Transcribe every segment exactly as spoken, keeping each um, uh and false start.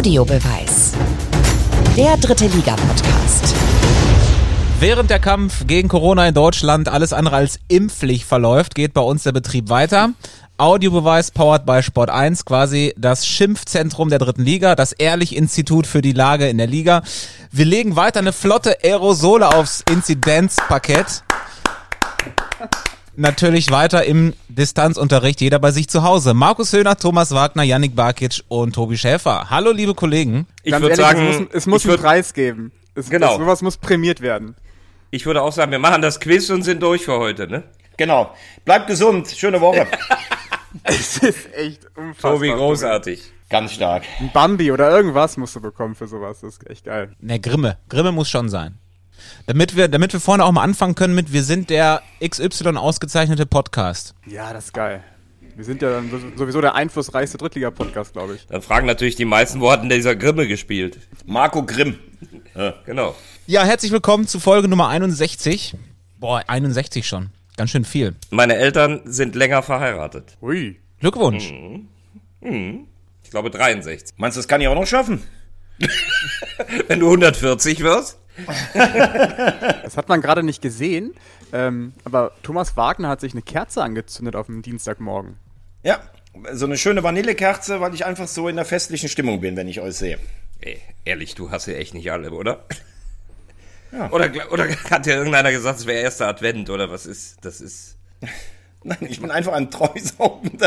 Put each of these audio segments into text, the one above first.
Audiobeweis. Der dritte Liga-Podcast. Während der Kampf gegen Corona in Deutschland alles andere als impflich verläuft, geht bei uns der Betrieb weiter. Audiobeweis powered by Sport eins, quasi das Schimpfzentrum der dritten Liga, das Ehrlich-Institut für die Lage in der Liga. Wir legen weiter eine flotte Aerosole aufs Inzidenzparkett. Natürlich weiter im Distanzunterricht, jeder bei sich zu Hause. Markus Höhner, Thomas Wagner, Yannick Barkic und Tobi Schäfer. Hallo, liebe Kollegen. Ich würde sagen, es muss, es muss einen würd, Preis geben. Es, genau. Es, sowas muss prämiert werden. Ich würde auch sagen, wir machen das Quiz und sind durch für heute, ne? Genau. Bleibt gesund. Schöne Woche. Es ist echt unfassbar. Tobi, großartig. Ganz stark. Ein Bambi oder irgendwas musst du bekommen für sowas. Das ist echt geil. Ne, Grimme. Grimme muss schon sein. Damit wir, damit wir vorne auch mal anfangen können mit, wir sind der X Y ausgezeichnete Podcast. Ja, das ist geil. Wir sind ja dann sowieso der einflussreichste Drittliga-Podcast, glaube ich. Dann fragen natürlich die meisten, wo hat denn dieser Grimme gespielt? Marco Grimm. Ja, genau. Ja, herzlich willkommen zu Folge Nummer einundsechzig. Boah, einundsechzig schon. Ganz schön viel. Meine Eltern sind länger verheiratet. Ui. Glückwunsch. Mhm. Mhm. Ich glaube dreiundsechzig. Meinst du, das kann ich auch noch schaffen? Wenn du hundertvierzig wirst? Das hat man gerade nicht gesehen, ähm, aber Thomas Wagner hat sich eine Kerze angezündet auf dem Dienstagmorgen. Ja, so eine schöne Vanillekerze, weil ich einfach so in der festlichen Stimmung bin, wenn ich euch sehe. Ey, ehrlich, du hast ja echt nicht alle, oder? Ja. Oder, oder hat ja irgendeiner gesagt, es wäre erster Advent, oder was ist, das ist... Nein, ich bin einfach ein Treusaugender.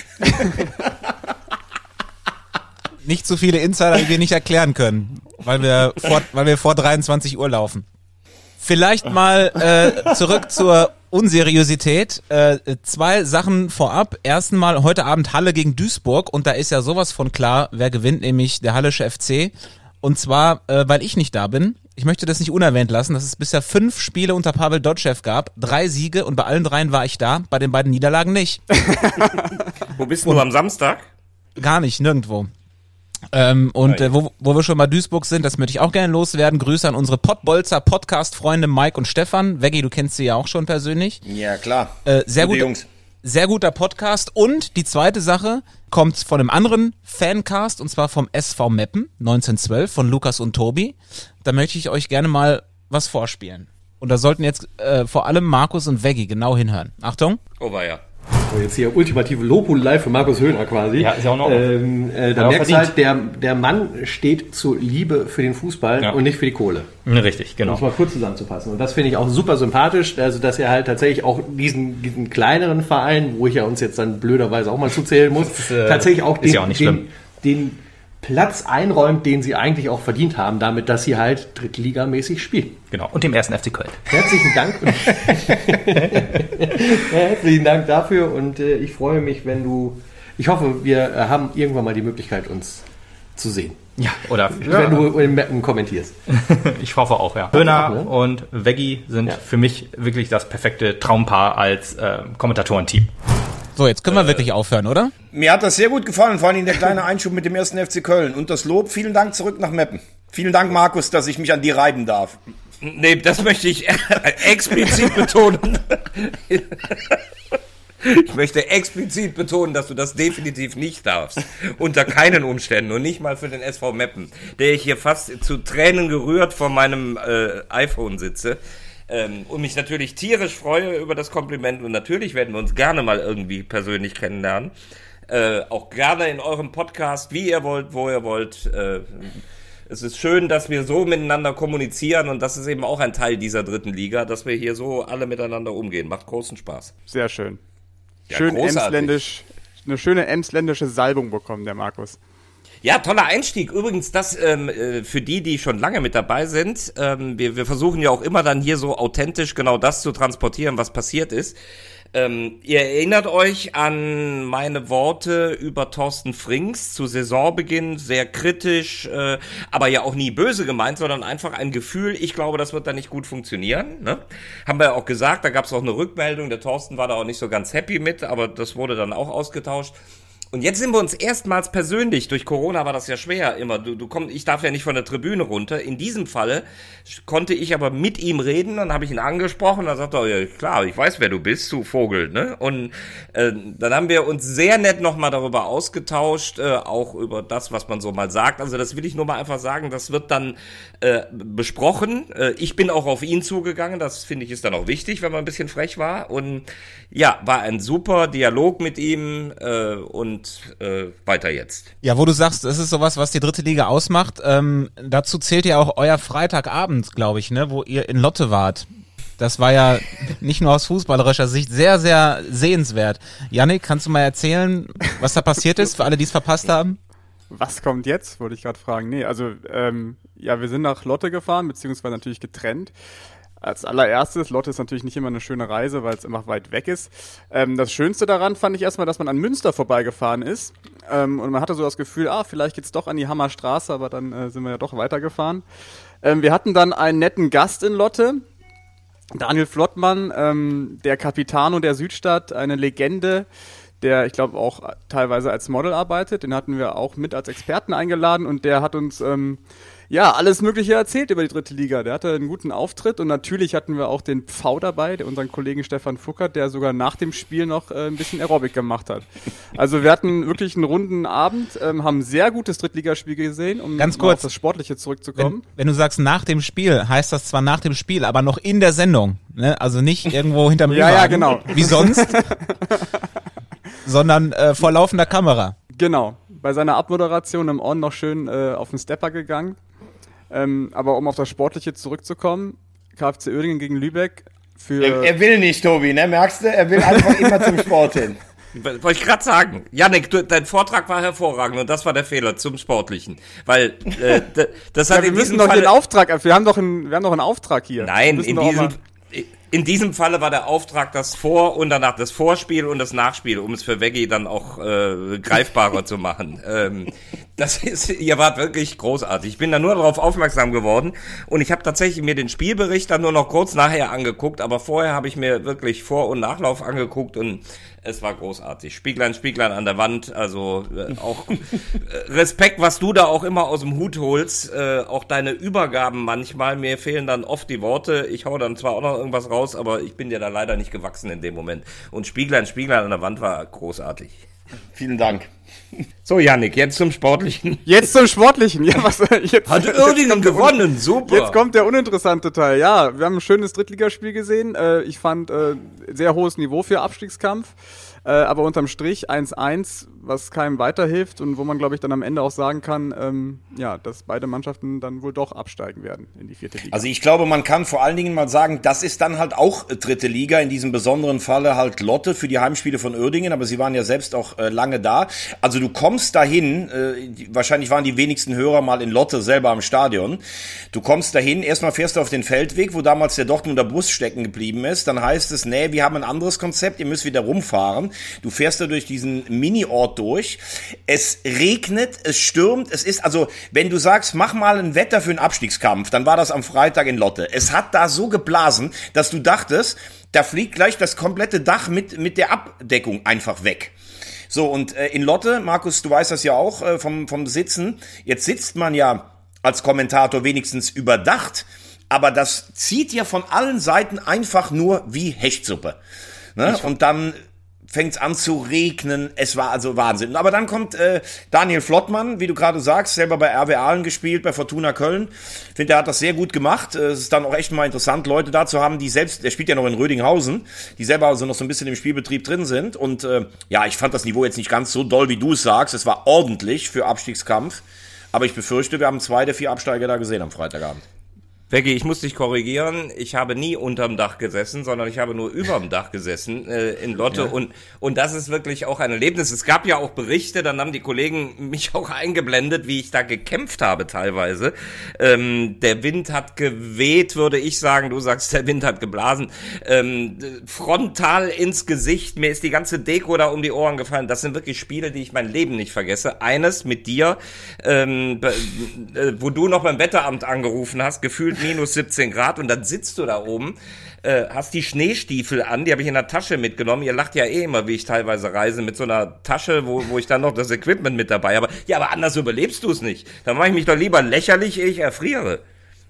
Nicht so viele Insider, die wir nicht erklären können, weil wir vor, weil wir vor dreiundzwanzig Uhr laufen. Vielleicht mal äh, zurück zur Unseriosität. Äh, zwei Sachen vorab. Erstens mal heute Abend Halle gegen Duisburg und da ist ja sowas von klar, wer gewinnt, nämlich der Hallische F C. Und zwar, äh, weil ich nicht da bin. Ich möchte das nicht unerwähnt lassen, dass es bisher fünf Spiele unter Pavel Dotschew gab, drei Siege und bei allen dreien war ich da, bei den beiden Niederlagen nicht. Wo bist du am Samstag? Gar nicht, nirgendwo. Ähm, und äh, wo, wo wir schon bei Duisburg sind, das möchte ich auch gerne loswerden. Grüße an unsere Pottbolzer Podcast-Freunde Mike und Stefan. Veggie, du kennst sie ja auch schon persönlich. Ja, klar. Äh, sehr Gute gut, Jungs. sehr guter Podcast. Und die zweite Sache kommt von einem anderen Fancast, und zwar vom S V Meppen neunzehnhundertzwölf von Lukas und Tobi. Da möchte ich euch gerne mal was vorspielen. Und da sollten jetzt äh, vor allem Markus und Veggie genau hinhören. Achtung. Oh, war ja. So, jetzt hier ultimative Lobhudelei für Markus Höhner quasi. Ja, ist ja auch noch. Ähm, äh, da merkst du halt, der, der Mann steht zur Liebe für den Fußball ja. und nicht für die Kohle. Richtig, genau. Um es mal kurz zusammenzufassen. Und das finde ich auch super sympathisch, also dass er halt tatsächlich auch diesen, diesen kleineren Verein, wo ich ja uns jetzt dann blöderweise auch mal zuzählen muss, ist, äh, tatsächlich auch den, ja auch nicht den, den Platz einräumt, den sie eigentlich auch verdient haben, damit, dass sie halt drittligamäßig spielen. Genau. Und dem ersten F C Köln. Herzlichen Dank. Herzlichen Dank dafür und äh, ich freue mich, wenn du, ich hoffe, wir äh, haben irgendwann mal die Möglichkeit, uns zu sehen. Ja, oder ja. Wenn du in Mappen kommentierst. Ich hoffe auch, ja. Höhner und Veggie sind ja. für mich wirklich das perfekte Traumpaar als äh, Kommentatorenteam. So, jetzt können wir äh, wirklich aufhören, oder? Mir hat das sehr gut gefallen, vor allem der kleine Einschub mit dem ersten F C Köln. Und das Lob, vielen Dank zurück nach Meppen. Vielen Dank, Markus, dass ich mich an dir reiben darf. Nee, das möchte ich explizit betonen. Ich möchte explizit betonen, dass du das definitiv nicht darfst. Unter keinen Umständen und nicht mal für den S V Meppen, der ich hier fast zu Tränen gerührt vor meinem äh, iPhone sitze. Ähm, und mich natürlich tierisch freue über das Kompliment und natürlich werden wir uns gerne mal irgendwie persönlich kennenlernen. Äh, auch gerne in eurem Podcast, wie ihr wollt, wo ihr wollt. Äh, es ist schön, dass wir so miteinander kommunizieren und das ist eben auch ein Teil dieser dritten Liga, dass wir hier so alle miteinander umgehen. Macht großen Spaß. Sehr schön. Ja, schön großartig. emsländisch, eine schöne emsländische Salbung bekommen, der Markus. Ja, toller Einstieg. Übrigens, das ähm, für die, die schon lange mit dabei sind, ähm, wir, wir versuchen ja auch immer dann hier so authentisch genau das zu transportieren, was passiert ist. Ähm, ihr erinnert euch an meine Worte über Thorsten Frings zu Saisonbeginn, sehr kritisch, äh, aber ja auch nie böse gemeint, sondern einfach ein Gefühl, ich glaube, das wird da nicht gut funktionieren. Ne? Haben wir ja auch gesagt, da gab es auch eine Rückmeldung, der Thorsten war da auch nicht so ganz happy mit, aber das wurde dann auch ausgetauscht. Und jetzt sind wir uns erstmals persönlich, durch Corona war das ja schwer immer, du, du kommst, ich darf ja nicht von der Tribüne runter, in diesem Falle konnte ich aber mit ihm reden, dann habe ich ihn angesprochen, dann sagt er, ja klar, ich weiß, wer du bist, du Vogel, ne? Und äh, dann haben wir uns sehr nett nochmal darüber ausgetauscht, äh, auch über das, was man so mal sagt, also das will ich nur mal einfach sagen, das wird dann äh, besprochen, äh, ich bin auch auf ihn zugegangen, das finde ich ist dann auch wichtig, wenn man ein bisschen frech war und ja, war ein super Dialog mit ihm äh, und Und äh, weiter jetzt. Ja, wo du sagst, das ist sowas, was die dritte Liga ausmacht. Ähm, dazu zählt ja auch euer Freitagabend, glaube ich, ne, wo ihr in Lotte wart. Das war ja nicht nur aus fußballerischer Sicht sehr, sehr sehenswert. Yannick, kannst du mal erzählen, was da passiert ist, für alle, die es verpasst haben? Was kommt jetzt, wollte ich gerade fragen. Nee, also ähm, ja, wir sind nach Lotte gefahren, beziehungsweise natürlich getrennt. Als allererstes, Lotte ist natürlich nicht immer eine schöne Reise, weil es immer weit weg ist. Ähm, das Schönste daran fand ich erstmal, dass man an Münster vorbeigefahren ist. Ähm, und man hatte so das Gefühl, ah, vielleicht geht's doch an die Hammerstraße, aber dann äh, sind wir ja doch weitergefahren. Ähm, wir hatten dann einen netten Gast in Lotte, Daniel Flottmann, ähm, der Capitano der Südstadt, eine Legende, der, ich glaube, auch teilweise als Model arbeitet. Den hatten wir auch mit als Experten eingeladen und der hat uns ähm, ja alles Mögliche erzählt über die dritte Liga. Der hatte einen guten Auftritt und natürlich hatten wir auch den Pfau dabei, der, unseren Kollegen Stefan Fuckert, der sogar nach dem Spiel noch äh, ein bisschen Aerobic gemacht hat. Also wir hatten wirklich einen runden Abend, ähm, haben ein sehr gutes Drittligaspiel gesehen, um Ganz kurz, auf das Sportliche zurückzukommen. Wenn, wenn du sagst nach dem Spiel, heißt das zwar nach dem Spiel, aber noch in der Sendung, ne? Also nicht irgendwo hinterm Ja, ja, genau. wie sonst, sondern äh, vor laufender Kamera. Genau, bei seiner Abmoderation im On noch schön äh, auf den Stepper gegangen. Ähm, aber um auf das Sportliche zurückzukommen, KfC Uerdingen gegen Lübeck für... Er, er will nicht, Tobi, ne? Merkst du? Er will einfach immer zum Sport hin. Wollte ich gerade sagen. Jannik, du, dein Vortrag war hervorragend und das war der Fehler zum Sportlichen. Weil äh, das hat ja, wir in müssen diesem doch Fall... den Auftrag, wir haben doch einen, wir haben doch einen Auftrag hier. Nein, in diesem... In diesem Falle war der Auftrag das Vor- und danach das Vorspiel und das Nachspiel, um es für Veggie dann auch äh, greifbarer zu machen. Ähm, das ist, ihr wart wirklich großartig. Ich bin da nur darauf aufmerksam geworden und ich habe tatsächlich mir den Spielbericht dann nur noch kurz nachher angeguckt, aber vorher habe ich mir wirklich Vor- und Nachlauf angeguckt und es war großartig. Spieglein, Spieglein an der Wand, also äh, auch äh, Respekt, was du da auch immer aus dem Hut holst, äh, auch deine Übergaben manchmal, mir fehlen dann oft die Worte, ich hau dann zwar auch noch irgendwas raus, aber ich bin dir da leider nicht gewachsen in dem Moment. Und Spieglein, Spieglein an der Wand war großartig. Vielen Dank. So, Jannik, jetzt zum Sportlichen. Jetzt zum Sportlichen. Ja, was, jetzt, Hat Uerdingen gewonnen, super. Jetzt kommt der uninteressante Teil. Ja, wir haben ein schönes Drittligaspiel gesehen. Äh, ich fand äh, sehr hohes Niveau für Abstiegskampf. Äh, aber unterm Strich eins eins, was keinem weiterhilft und wo man, glaube ich, dann am Ende auch sagen kann, ähm, ja, dass beide Mannschaften dann wohl doch absteigen werden in die vierte Liga. Also ich glaube, man kann vor allen Dingen mal sagen, das ist dann halt auch dritte Liga, in diesem besonderen Falle halt Lotte für die Heimspiele von Uerdingen, aber sie waren ja selbst auch äh, lange da. Also du kommst dahin, äh, die, wahrscheinlich waren die wenigsten Hörer mal in Lotte selber am Stadion. Du kommst dahin, erstmal fährst du auf den Feldweg, wo damals der Dortmunder Bus stecken geblieben ist, dann heißt es, nee, wir haben ein anderes Konzept, ihr müsst wieder rumfahren. Du fährst da durch diesen Mini-Ort durch. Es regnet, es stürmt, es ist, also, wenn du sagst, mach mal ein Wetter für einen Abstiegskampf, dann war das am Freitag in Lotte. Es hat da so geblasen, dass du dachtest, da fliegt gleich das komplette Dach mit, mit der Abdeckung einfach weg. So, und äh, in Lotte, Markus, du weißt das ja auch äh, vom, vom Sitzen, jetzt sitzt man ja als Kommentator wenigstens überdacht, aber das zieht ja von allen Seiten einfach nur wie Hechtsuppe. Ne? Und dann fängt's an zu regnen, es war also Wahnsinn. Aber dann kommt äh, Daniel Flottmann, wie du gerade sagst, selber bei R W Aalen gespielt, bei Fortuna Köln. Ich finde, er hat das sehr gut gemacht. Es ist dann auch echt mal interessant, Leute da zu haben, die selbst, der spielt ja noch in Rödinghausen, die selber also noch so ein bisschen im Spielbetrieb drin sind. Und äh, ja, ich fand das Niveau jetzt nicht ganz so doll, wie du es sagst. Es war ordentlich für Abstiegskampf. Aber ich befürchte, wir haben zwei der vier Absteiger da gesehen am Freitagabend. Veggie, ich muss dich korrigieren. Ich habe nie unterm Dach gesessen, sondern ich habe nur überm Dach gesessen äh, in Lotte. Ja. Und und das ist wirklich auch ein Erlebnis. Es gab ja auch Berichte, dann haben die Kollegen mich auch eingeblendet, wie ich da gekämpft habe teilweise. Ähm, der Wind hat geweht, würde ich sagen. Du sagst, der Wind hat geblasen. Ähm, frontal ins Gesicht. Mir ist die ganze Deko da um die Ohren gefallen. Das sind wirklich Spiele, die ich mein Leben nicht vergesse. Eines mit dir, ähm, äh, wo du noch beim Wetteramt angerufen hast, gefühlt sind minus siebzehn Grad und dann sitzt du da oben, äh, hast die Schneestiefel an, die habe ich in der Tasche mitgenommen. Ihr lacht ja eh immer, wie ich teilweise reise, mit so einer Tasche, wo, wo ich dann noch das Equipment mit dabei habe. Ja, aber anders überlebst du es nicht. Dann mache ich mich doch lieber lächerlich, ehe ich erfriere.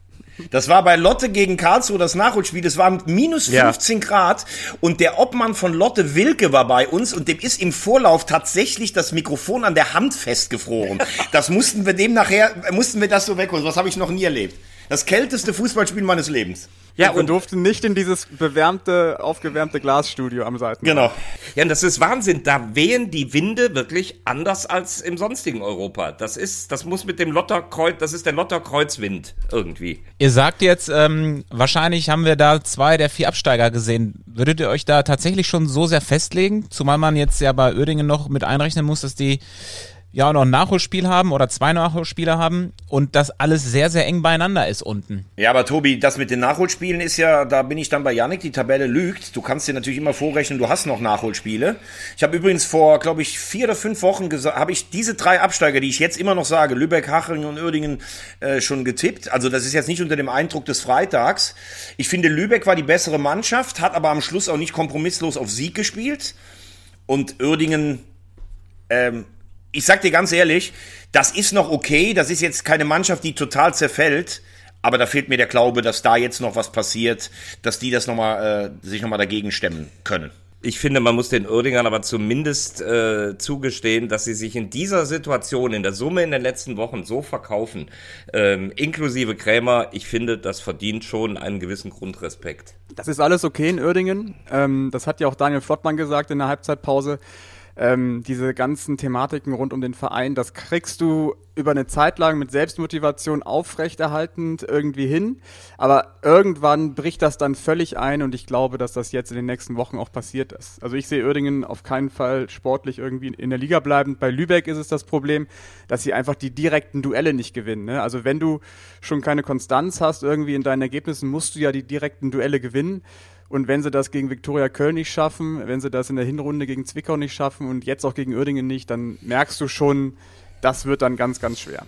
Das war bei Lotte gegen Karlsruhe das Nachholspiel. Das war mit minus fünfzehn ja. Grad und der Obmann von Lotte, Wilke, war bei uns und dem ist im Vorlauf tatsächlich das Mikrofon an der Hand festgefroren. Das mussten wir dem nachher, mussten wir das so wegholen. Das habe ich noch nie erlebt. Das kälteste Fußballspiel meines Lebens. Ja, und durften nicht in dieses bewärmte, aufgewärmte Glasstudio am Seitenrand. Genau. Ja, und das ist Wahnsinn. Da wehen die Winde wirklich anders als im sonstigen Europa. Das ist, das muss mit dem Lotterkreuz, das ist der Lotterkreuzwind irgendwie. Ihr sagt jetzt, ähm, wahrscheinlich haben wir da zwei der vier Absteiger gesehen. Würdet ihr euch da tatsächlich schon so sehr festlegen? Zumal man jetzt ja bei Uerdingen noch mit einrechnen muss, dass die ja auch noch ein Nachholspiel haben oder zwei Nachholspiele haben und das alles sehr, sehr eng beieinander ist unten. Ja, aber Tobi, das mit den Nachholspielen ist ja, da bin ich dann bei Yannick, die Tabelle lügt. Du kannst dir natürlich immer vorrechnen, du hast noch Nachholspiele. Ich habe übrigens vor, glaube ich, vier oder fünf Wochen gesagt, habe ich diese drei Absteiger, die ich jetzt immer noch sage, Lübeck, Haching und Uerdingen, äh, schon getippt. Also das ist jetzt nicht unter dem Eindruck des Freitags. Ich finde, Lübeck war die bessere Mannschaft, hat aber am Schluss auch nicht kompromisslos auf Sieg gespielt. Und Uerdingen, ähm, ich sag dir ganz ehrlich, das ist noch okay, das ist jetzt keine Mannschaft, die total zerfällt, aber da fehlt mir der Glaube, dass da jetzt noch was passiert, dass die das noch mal, äh, sich nochmal dagegen stemmen können. Ich finde, man muss den Uerdingern aber zumindest äh, zugestehen, dass sie sich in dieser Situation, in der Summe in den letzten Wochen so verkaufen, ähm, inklusive Krämer, ich finde, das verdient schon einen gewissen Grundrespekt. Das ist alles okay in Uerdingen, ähm, das hat ja auch Daniel Flottmann gesagt in der Halbzeitpause. Ähm, diese ganzen Thematiken rund um den Verein, das kriegst du über eine Zeit lang mit Selbstmotivation aufrechterhaltend irgendwie hin, aber irgendwann bricht das dann völlig ein und ich glaube, dass das jetzt in den nächsten Wochen auch passiert ist. Also ich sehe Uerdingen auf keinen Fall sportlich irgendwie in der Liga bleibend. Bei Lübeck ist es das Problem, dass sie einfach die direkten Duelle nicht gewinnen, ne? Also wenn du schon keine Konstanz hast irgendwie in deinen Ergebnissen, musst du ja die direkten Duelle gewinnen. Und wenn sie das gegen Viktoria Köln nicht schaffen, wenn sie das in der Hinrunde gegen Zwickau nicht schaffen und jetzt auch gegen Uerdingen nicht, dann merkst du schon, das wird dann ganz, ganz schwer.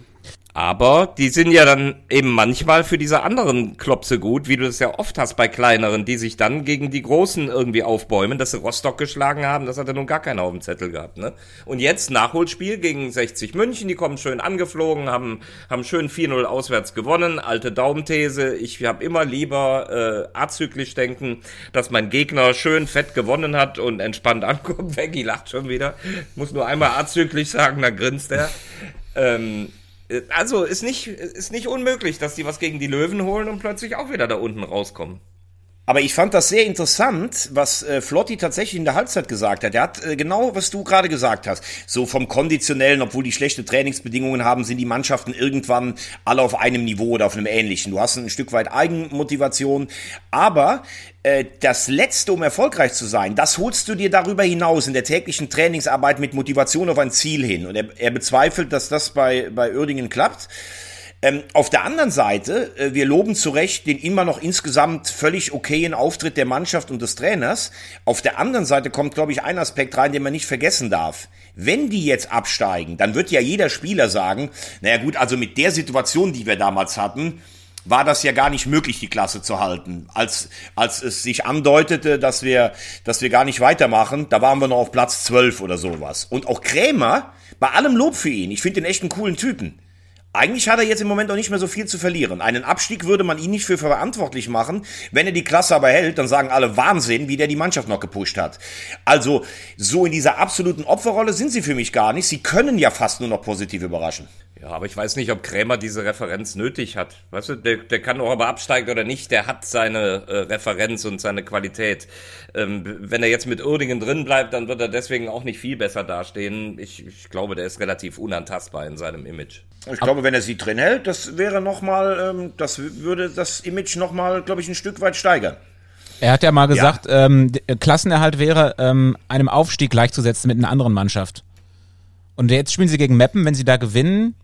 Aber die sind ja dann eben manchmal für diese anderen Klopse gut, wie du das ja oft hast bei kleineren, die sich dann gegen die Großen irgendwie aufbäumen, dass sie Rostock geschlagen haben, das hat ja nun gar keiner auf dem Zettel gehabt, ne? Und jetzt Nachholspiel gegen sechzig München, die kommen schön angeflogen, haben haben schön vier null auswärts gewonnen, alte Daumenthese, ich habe immer lieber äh, azyklisch denken, dass mein Gegner schön fett gewonnen hat und entspannt ankommt. Veggie lacht schon wieder, muss nur einmal azyklisch sagen, dann grinst er. ähm, Also ist nicht, ist nicht unmöglich, dass die was gegen die Löwen holen und plötzlich auch wieder da unten rauskommen. Aber ich fand das sehr interessant, was äh, Flotti tatsächlich in der Halbzeit gesagt hat. Er hat äh, genau, was du gerade gesagt hast. So vom Konditionellen, obwohl die schlechte Trainingsbedingungen haben, sind die Mannschaften irgendwann alle auf einem Niveau oder auf einem ähnlichen. Du hast ein Stück weit Eigenmotivation. Aber äh, das Letzte, um erfolgreich zu sein, das holst du dir darüber hinaus in der täglichen Trainingsarbeit mit Motivation auf ein Ziel hin. Und er, er bezweifelt, dass das bei, bei Uerdingen klappt. Ähm, auf der anderen Seite, äh, wir loben zu Recht den immer noch insgesamt völlig okayen Auftritt der Mannschaft und des Trainers. Auf der anderen Seite kommt, glaube ich, ein Aspekt rein, den man nicht vergessen darf. Wenn die jetzt absteigen, dann wird ja jeder Spieler sagen, naja gut, also mit der Situation, die wir damals hatten, war das ja gar nicht möglich, die Klasse zu halten. Als, als es sich andeutete, dass wir, dass wir gar nicht weitermachen, da waren wir noch auf Platz zwölf oder sowas. Und auch Krämer, bei allem Lob für ihn, ich finde den echt einen coolen Typen. Eigentlich hat er jetzt im Moment auch nicht mehr so viel zu verlieren. Einen Abstieg würde man ihn nicht für verantwortlich machen. Wenn er die Klasse aber hält, dann sagen alle Wahnsinn, wie der die Mannschaft noch gepusht hat. Also so in dieser absoluten Opferrolle sind sie für mich gar nicht. Sie können ja fast nur noch positiv überraschen. Ja, aber ich weiß nicht, ob Krämer diese Referenz nötig hat. Weißt du, der, der kann auch aber absteigen oder nicht, der hat seine äh, Referenz und seine Qualität. Ähm, wenn er jetzt mit Uerdingen drin bleibt, dann wird er deswegen auch nicht viel besser dastehen. Ich, ich glaube, der ist relativ unantastbar in seinem Image. Ich glaube, wenn er sie drin hält, das wäre nochmal, ähm, das würde das Image nochmal, glaube ich, ein Stück weit steigern. Er hat ja mal gesagt, ja. Ähm, Klassenerhalt wäre ähm, einem Aufstieg gleichzusetzen mit einer anderen Mannschaft. Und jetzt spielen sie gegen Meppen, wenn sie da gewinnen,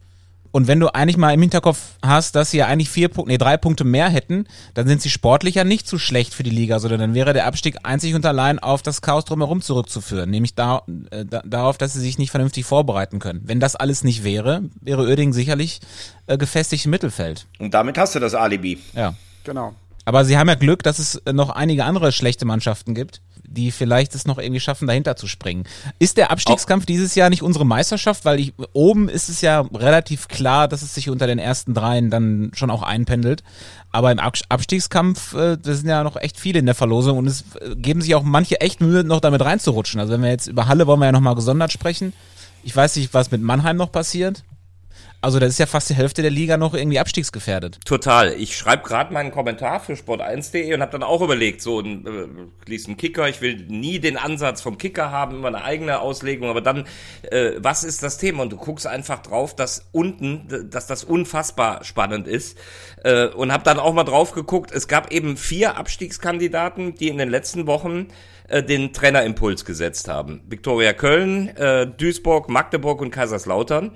Und wenn du eigentlich mal im Hinterkopf hast, dass sie ja eigentlich vier Punkte, nee, drei Punkte mehr hätten, dann sind sie sportlich ja nicht so schlecht für die Liga, sondern dann wäre der Abstieg einzig und allein auf das Chaos drumherum zurückzuführen, nämlich da, äh, da, darauf, dass sie sich nicht vernünftig vorbereiten können. Wenn das alles nicht wäre, wäre Uerdingen sicherlich äh, gefestigt im Mittelfeld. Und damit hast du das Alibi. Ja. Genau. Aber sie haben ja Glück, dass es noch einige andere schlechte Mannschaften gibt, die vielleicht es noch irgendwie schaffen, dahinter zu springen. Ist der Abstiegskampf dieses Jahr nicht unsere Meisterschaft? Weil ich, oben ist es ja relativ klar, dass es sich unter den ersten dreien dann schon auch einpendelt. Aber im Abstiegskampf, äh, das sind ja noch echt viele in der Verlosung und es äh, geben sich auch manche echt Mühe, noch damit reinzurutschen. Also wenn wir jetzt über Halle wollen wir ja nochmal gesondert sprechen. Ich weiß nicht, was mit Mannheim noch passiert. Also das ist ja fast die Hälfte der Liga noch irgendwie abstiegsgefährdet. Total. Ich schreibe gerade meinen Kommentar für sport eins punkt de und habe dann auch überlegt, so ein, äh, lies einen Kicker, ich will nie den Ansatz vom Kicker haben, immer eine eigene Auslegung, aber dann, äh, was ist das Thema? Und du guckst einfach drauf, dass unten, dass das unfassbar spannend ist äh, und habe dann auch mal drauf geguckt, es gab eben vier Abstiegskandidaten, die in den letzten Wochen äh, den Trainerimpuls gesetzt haben. Viktoria Köln, äh, Duisburg, Magdeburg und Kaiserslautern.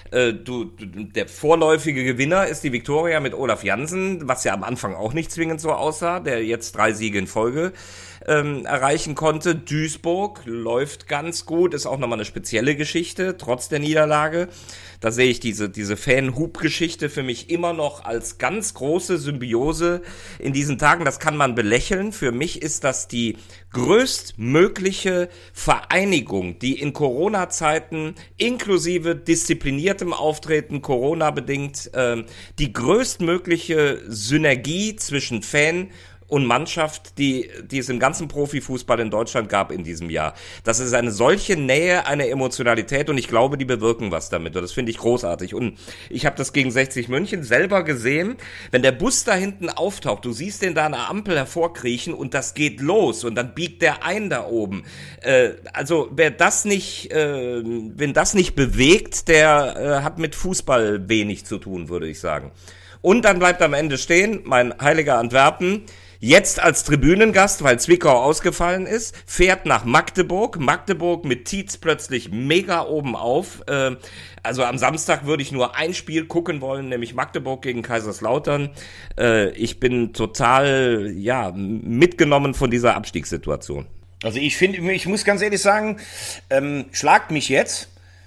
Du, du, der vorläufige Gewinner ist die Viktoria mit Olaf Jansen, was ja am Anfang auch nicht zwingend so aussah, der jetzt drei Siege in Folge ähm, erreichen konnte. Duisburg läuft ganz gut, ist auch nochmal eine spezielle Geschichte, trotz der Niederlage. Da sehe ich diese, diese Fan-Hub-Geschichte für mich immer noch als ganz große Symbiose in diesen Tagen. Das kann man belächeln. Für mich ist das die größtmögliche Vereinigung, die in Corona-Zeiten inklusive diszipliniertem Auftreten, Corona-bedingt, äh, die größtmögliche Synergie zwischen Fan und Mannschaft, die, die es im ganzen Profifußball in Deutschland gab in diesem Jahr. Das ist eine solche Nähe, eine Emotionalität und ich glaube, die bewirken was damit und das finde ich großartig. Und ich habe das gegen sechzig München selber gesehen, wenn der Bus da hinten auftaucht, du siehst den da an der Ampel hervorkriechen und das geht los und dann biegt der ein da oben. Äh, also wer das nicht, äh, wenn das nicht bewegt, der äh, hat mit Fußball wenig zu tun, würde ich sagen. Und dann bleibt am Ende stehen, mein heiliger Antwerpen, jetzt als Tribünengast, weil Zwickau ausgefallen ist, fährt nach Magdeburg. Magdeburg mit Tietz plötzlich mega oben auf. Äh, also am Samstag würde ich nur ein Spiel gucken wollen, nämlich Magdeburg gegen Kaiserslautern. Äh, ich bin total, ja, mitgenommen von dieser Abstiegssituation. Also ich finde, ich muss ganz ehrlich sagen, ähm, schlagt mich jetzt.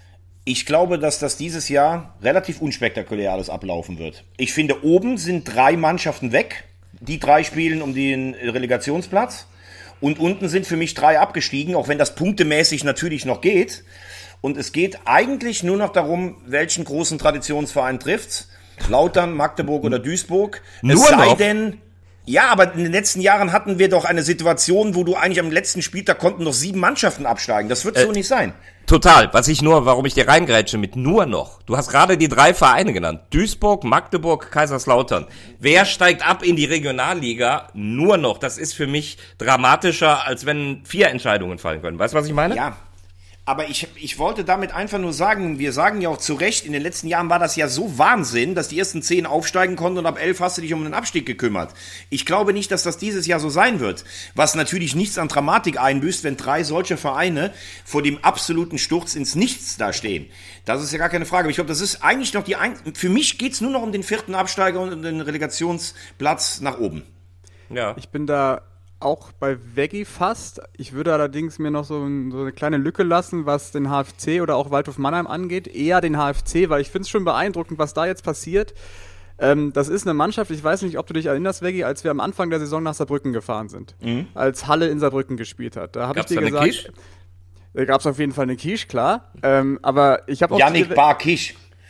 Ich glaube, dass das dieses Jahr relativ unspektakulär alles ablaufen wird. Ich finde, oben sind drei Mannschaften weg. Die drei spielen um den Relegationsplatz. Und unten sind für mich drei abgestiegen, auch wenn das punktemäßig natürlich noch geht. Und es geht eigentlich nur noch darum, welchen großen Traditionsverein trifft's. Lautern, Magdeburg oder Duisburg. Nur es sei noch? denn, ja, aber in den letzten Jahren hatten wir doch eine Situation, wo du eigentlich am letzten Spieltag konnten noch sieben Mannschaften absteigen. Das wird so Äh, nicht sein. Total. Was ich nur, warum ich dir reingrätsche mit nur noch. Du hast gerade die drei Vereine genannt. Duisburg, Magdeburg, Kaiserslautern. Wer steigt ab in die Regionalliga? Nur noch. Das ist für mich dramatischer, als wenn vier Entscheidungen fallen können. Weißt du, was ich meine? Ja. Aber ich, ich wollte damit einfach nur sagen, wir sagen ja auch zu Recht, in den letzten Jahren war das ja so Wahnsinn, dass die ersten zehn aufsteigen konnten und ab elf hast du dich um den Abstieg gekümmert. Ich glaube nicht, dass das dieses Jahr so sein wird. Was natürlich nichts an Dramatik einbüßt, wenn drei solche Vereine vor dem absoluten Sturz ins Nichts da stehen. Das ist ja gar keine Frage. Aber ich glaube, das ist eigentlich noch die ein für mich geht's nur noch um den vierten Absteiger und um den Relegationsplatz nach oben. Ja. Ich bin da auch bei Veggie fast. Ich würde allerdings mir noch so, ein, so eine kleine Lücke lassen, was den H F C oder auch Waldhof Mannheim angeht. Eher den H F C, weil ich finde es schon beeindruckend, was da jetzt passiert. Ähm, das ist eine Mannschaft, ich weiß nicht, ob du dich erinnerst, Veggie, als wir am Anfang der Saison nach Saarbrücken gefahren sind. Mhm. Als Halle in Saarbrücken gespielt hat. Da habe ich dir da gesagt... Quiche? Da gab es auf jeden Fall eine Quiche, klar. Ähm, aber ich habe auch... Yannick Bar-Quiche.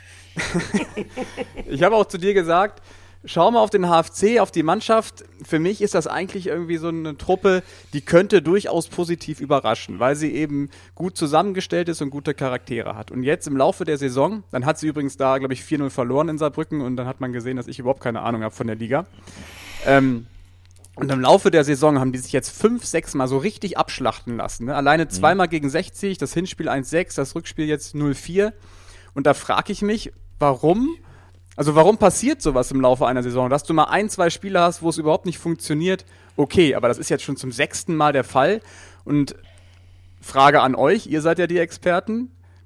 Ich habe auch zu dir gesagt... Schau mal auf den H F C, auf die Mannschaft. Für mich ist das eigentlich irgendwie so eine Truppe, die könnte durchaus positiv überraschen, weil sie eben gut zusammengestellt ist und gute Charaktere hat. Und jetzt im Laufe der Saison, dann hat sie übrigens da, glaube ich, vier null verloren in Saarbrücken und dann hat man gesehen, dass ich überhaupt keine Ahnung habe von der Liga. Ähm, und im Laufe der Saison haben die sich jetzt fünf, sechs Mal so richtig abschlachten lassen. Ne? Alleine zweimal mhm. gegen sechzig, das Hinspiel eins sechs, das Rückspiel jetzt null vier. Und da frage ich mich, warum... Also warum passiert sowas im Laufe einer Saison? Dass du mal ein, zwei Spiele hast, wo es überhaupt nicht funktioniert, okay, aber das ist jetzt schon zum sechsten Mal der Fall. Und Frage an euch, ihr seid ja die Experten,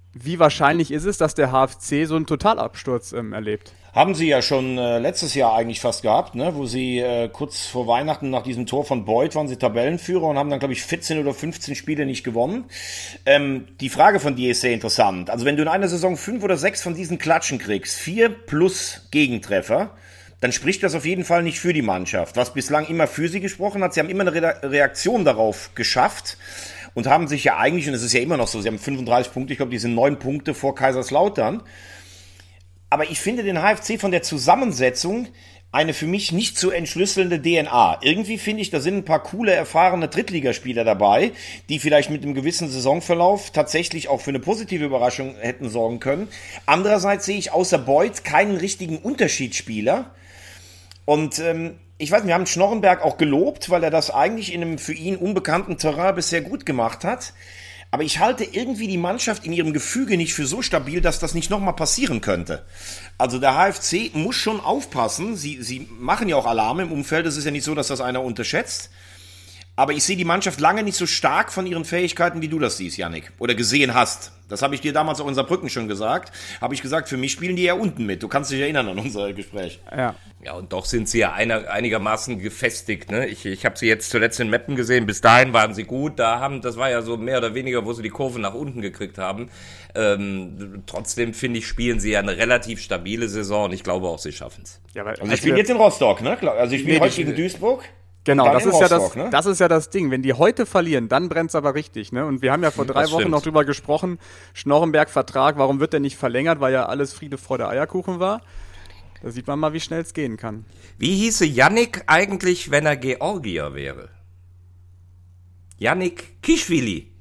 wie wahrscheinlich ist es, dass der H F C so einen Totalabsturz ähm, erlebt? Haben sie ja schon äh, letztes Jahr eigentlich fast gehabt, ne? Wo sie äh, kurz vor Weihnachten nach diesem Tor von Boyd waren sie Tabellenführer und haben dann, glaube ich, vierzehn oder fünfzehn Spiele nicht gewonnen. Ähm, die Frage von dir ist sehr interessant. Also wenn du in einer Saison fünf oder sechs von diesen Klatschen kriegst, vier plus Gegentreffer, dann spricht das auf jeden Fall nicht für die Mannschaft. Was bislang immer für sie gesprochen hat, sie haben immer eine Re- Reaktion darauf geschafft und haben sich ja eigentlich, und es ist ja immer noch so, sie haben fünfunddreißig Punkte, ich glaube, die sind neun Punkte vor Kaiserslautern. Aber ich finde den H F C von der Zusammensetzung eine für mich nicht zu entschlüsselnde D N A. Irgendwie finde ich, da sind ein paar coole, erfahrene Drittligaspieler dabei, die vielleicht mit einem gewissen Saisonverlauf tatsächlich auch für eine positive Überraschung hätten sorgen können. Andererseits sehe ich außer Boyd keinen richtigen Unterschiedsspieler. Und ähm, ich weiß nicht, wir haben Schnorrenberg auch gelobt, weil er das eigentlich in einem für ihn unbekannten Terrain bisher gut gemacht hat. Aber ich halte irgendwie die Mannschaft in ihrem Gefüge nicht für so stabil, dass das nicht nochmal passieren könnte. Also der H F C muss schon aufpassen. Sie, sie machen ja auch Alarme im Umfeld. Es ist ja nicht so, dass das einer unterschätzt. Aber ich sehe die Mannschaft lange nicht so stark von ihren Fähigkeiten, wie du das siehst, Yannick. Oder gesehen hast. Das habe ich dir damals auch in Saarbrücken schon gesagt. Habe ich gesagt, für mich spielen die eher unten mit. Du kannst dich erinnern an unser Gespräch. Ja. Ja, und doch sind sie ja einer, einigermaßen gefestigt. Ne? Ich, ich habe sie jetzt zuletzt in Meppen gesehen. Bis dahin waren sie gut. Da haben, das war ja so mehr oder weniger, wo sie die Kurve nach unten gekriegt haben. Ähm, trotzdem finde ich, spielen sie ja eine relativ stabile Saison. Und ich glaube auch, sie schaffen es. Ja, weil, Also ich spiele jetzt in Rostock, ne? Also ich spiele Nee, heute die- gegen Duisburg. Genau, Dann das in ist, ja das, Rostock, ne? das ist ja das Ding. Wenn die heute verlieren, dann brennt's aber richtig. Ne? Und wir haben ja vor drei Das Wochen stimmt. noch drüber gesprochen, Schnorrenberg-Vertrag, warum wird der nicht verlängert, weil ja alles Friede, Freude, Eierkuchen war. Da sieht man mal, wie schnell es gehen kann. Wie hieße Yannick eigentlich, wenn er Georgier wäre? Yannick Kischwili.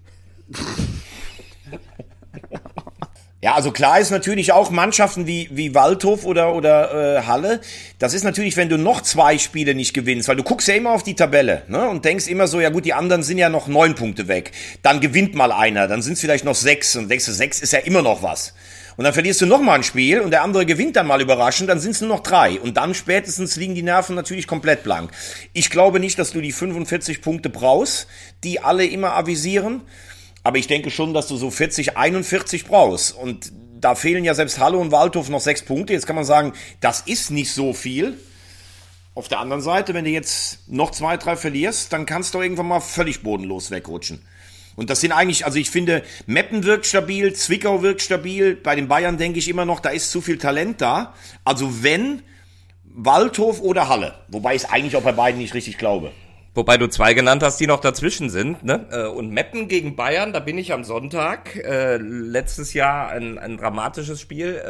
Ja, also klar ist natürlich auch Mannschaften wie wie Waldhof oder oder äh, Halle. Das ist natürlich, wenn du noch zwei Spiele nicht gewinnst, weil du guckst ja immer auf die Tabelle, ne, und denkst immer so, ja gut, die anderen sind ja noch neun Punkte weg. Dann gewinnt mal einer, dann sind es vielleicht noch sechs und denkst du, sechs ist ja immer noch was. Und dann verlierst du noch mal ein Spiel und der andere gewinnt dann mal überraschend, dann sind es nur noch drei. Und dann spätestens liegen die Nerven natürlich komplett blank. Ich glaube nicht, dass du die fünfundvierzig Punkte brauchst, die alle immer avisieren. Aber ich denke schon, dass du so vierzig, einundvierzig brauchst. Und da fehlen ja selbst Halle und Waldhof noch sechs Punkte. Jetzt kann man sagen, das ist nicht so viel. Auf der anderen Seite, wenn du jetzt noch zwei, drei verlierst, dann kannst du irgendwann mal völlig bodenlos wegrutschen. Und das sind eigentlich, also ich finde, Meppen wirkt stabil, Zwickau wirkt stabil. Bei den Bayern denke ich immer noch, da ist zu viel Talent da. Also wenn, Waldhof oder Halle. Wobei ich es eigentlich auch bei beiden nicht richtig glaube. Wobei du zwei genannt hast, die noch dazwischen sind, ne? Und Meppen gegen Bayern, da bin ich am Sonntag. Äh, letztes Jahr ein, ein dramatisches Spiel.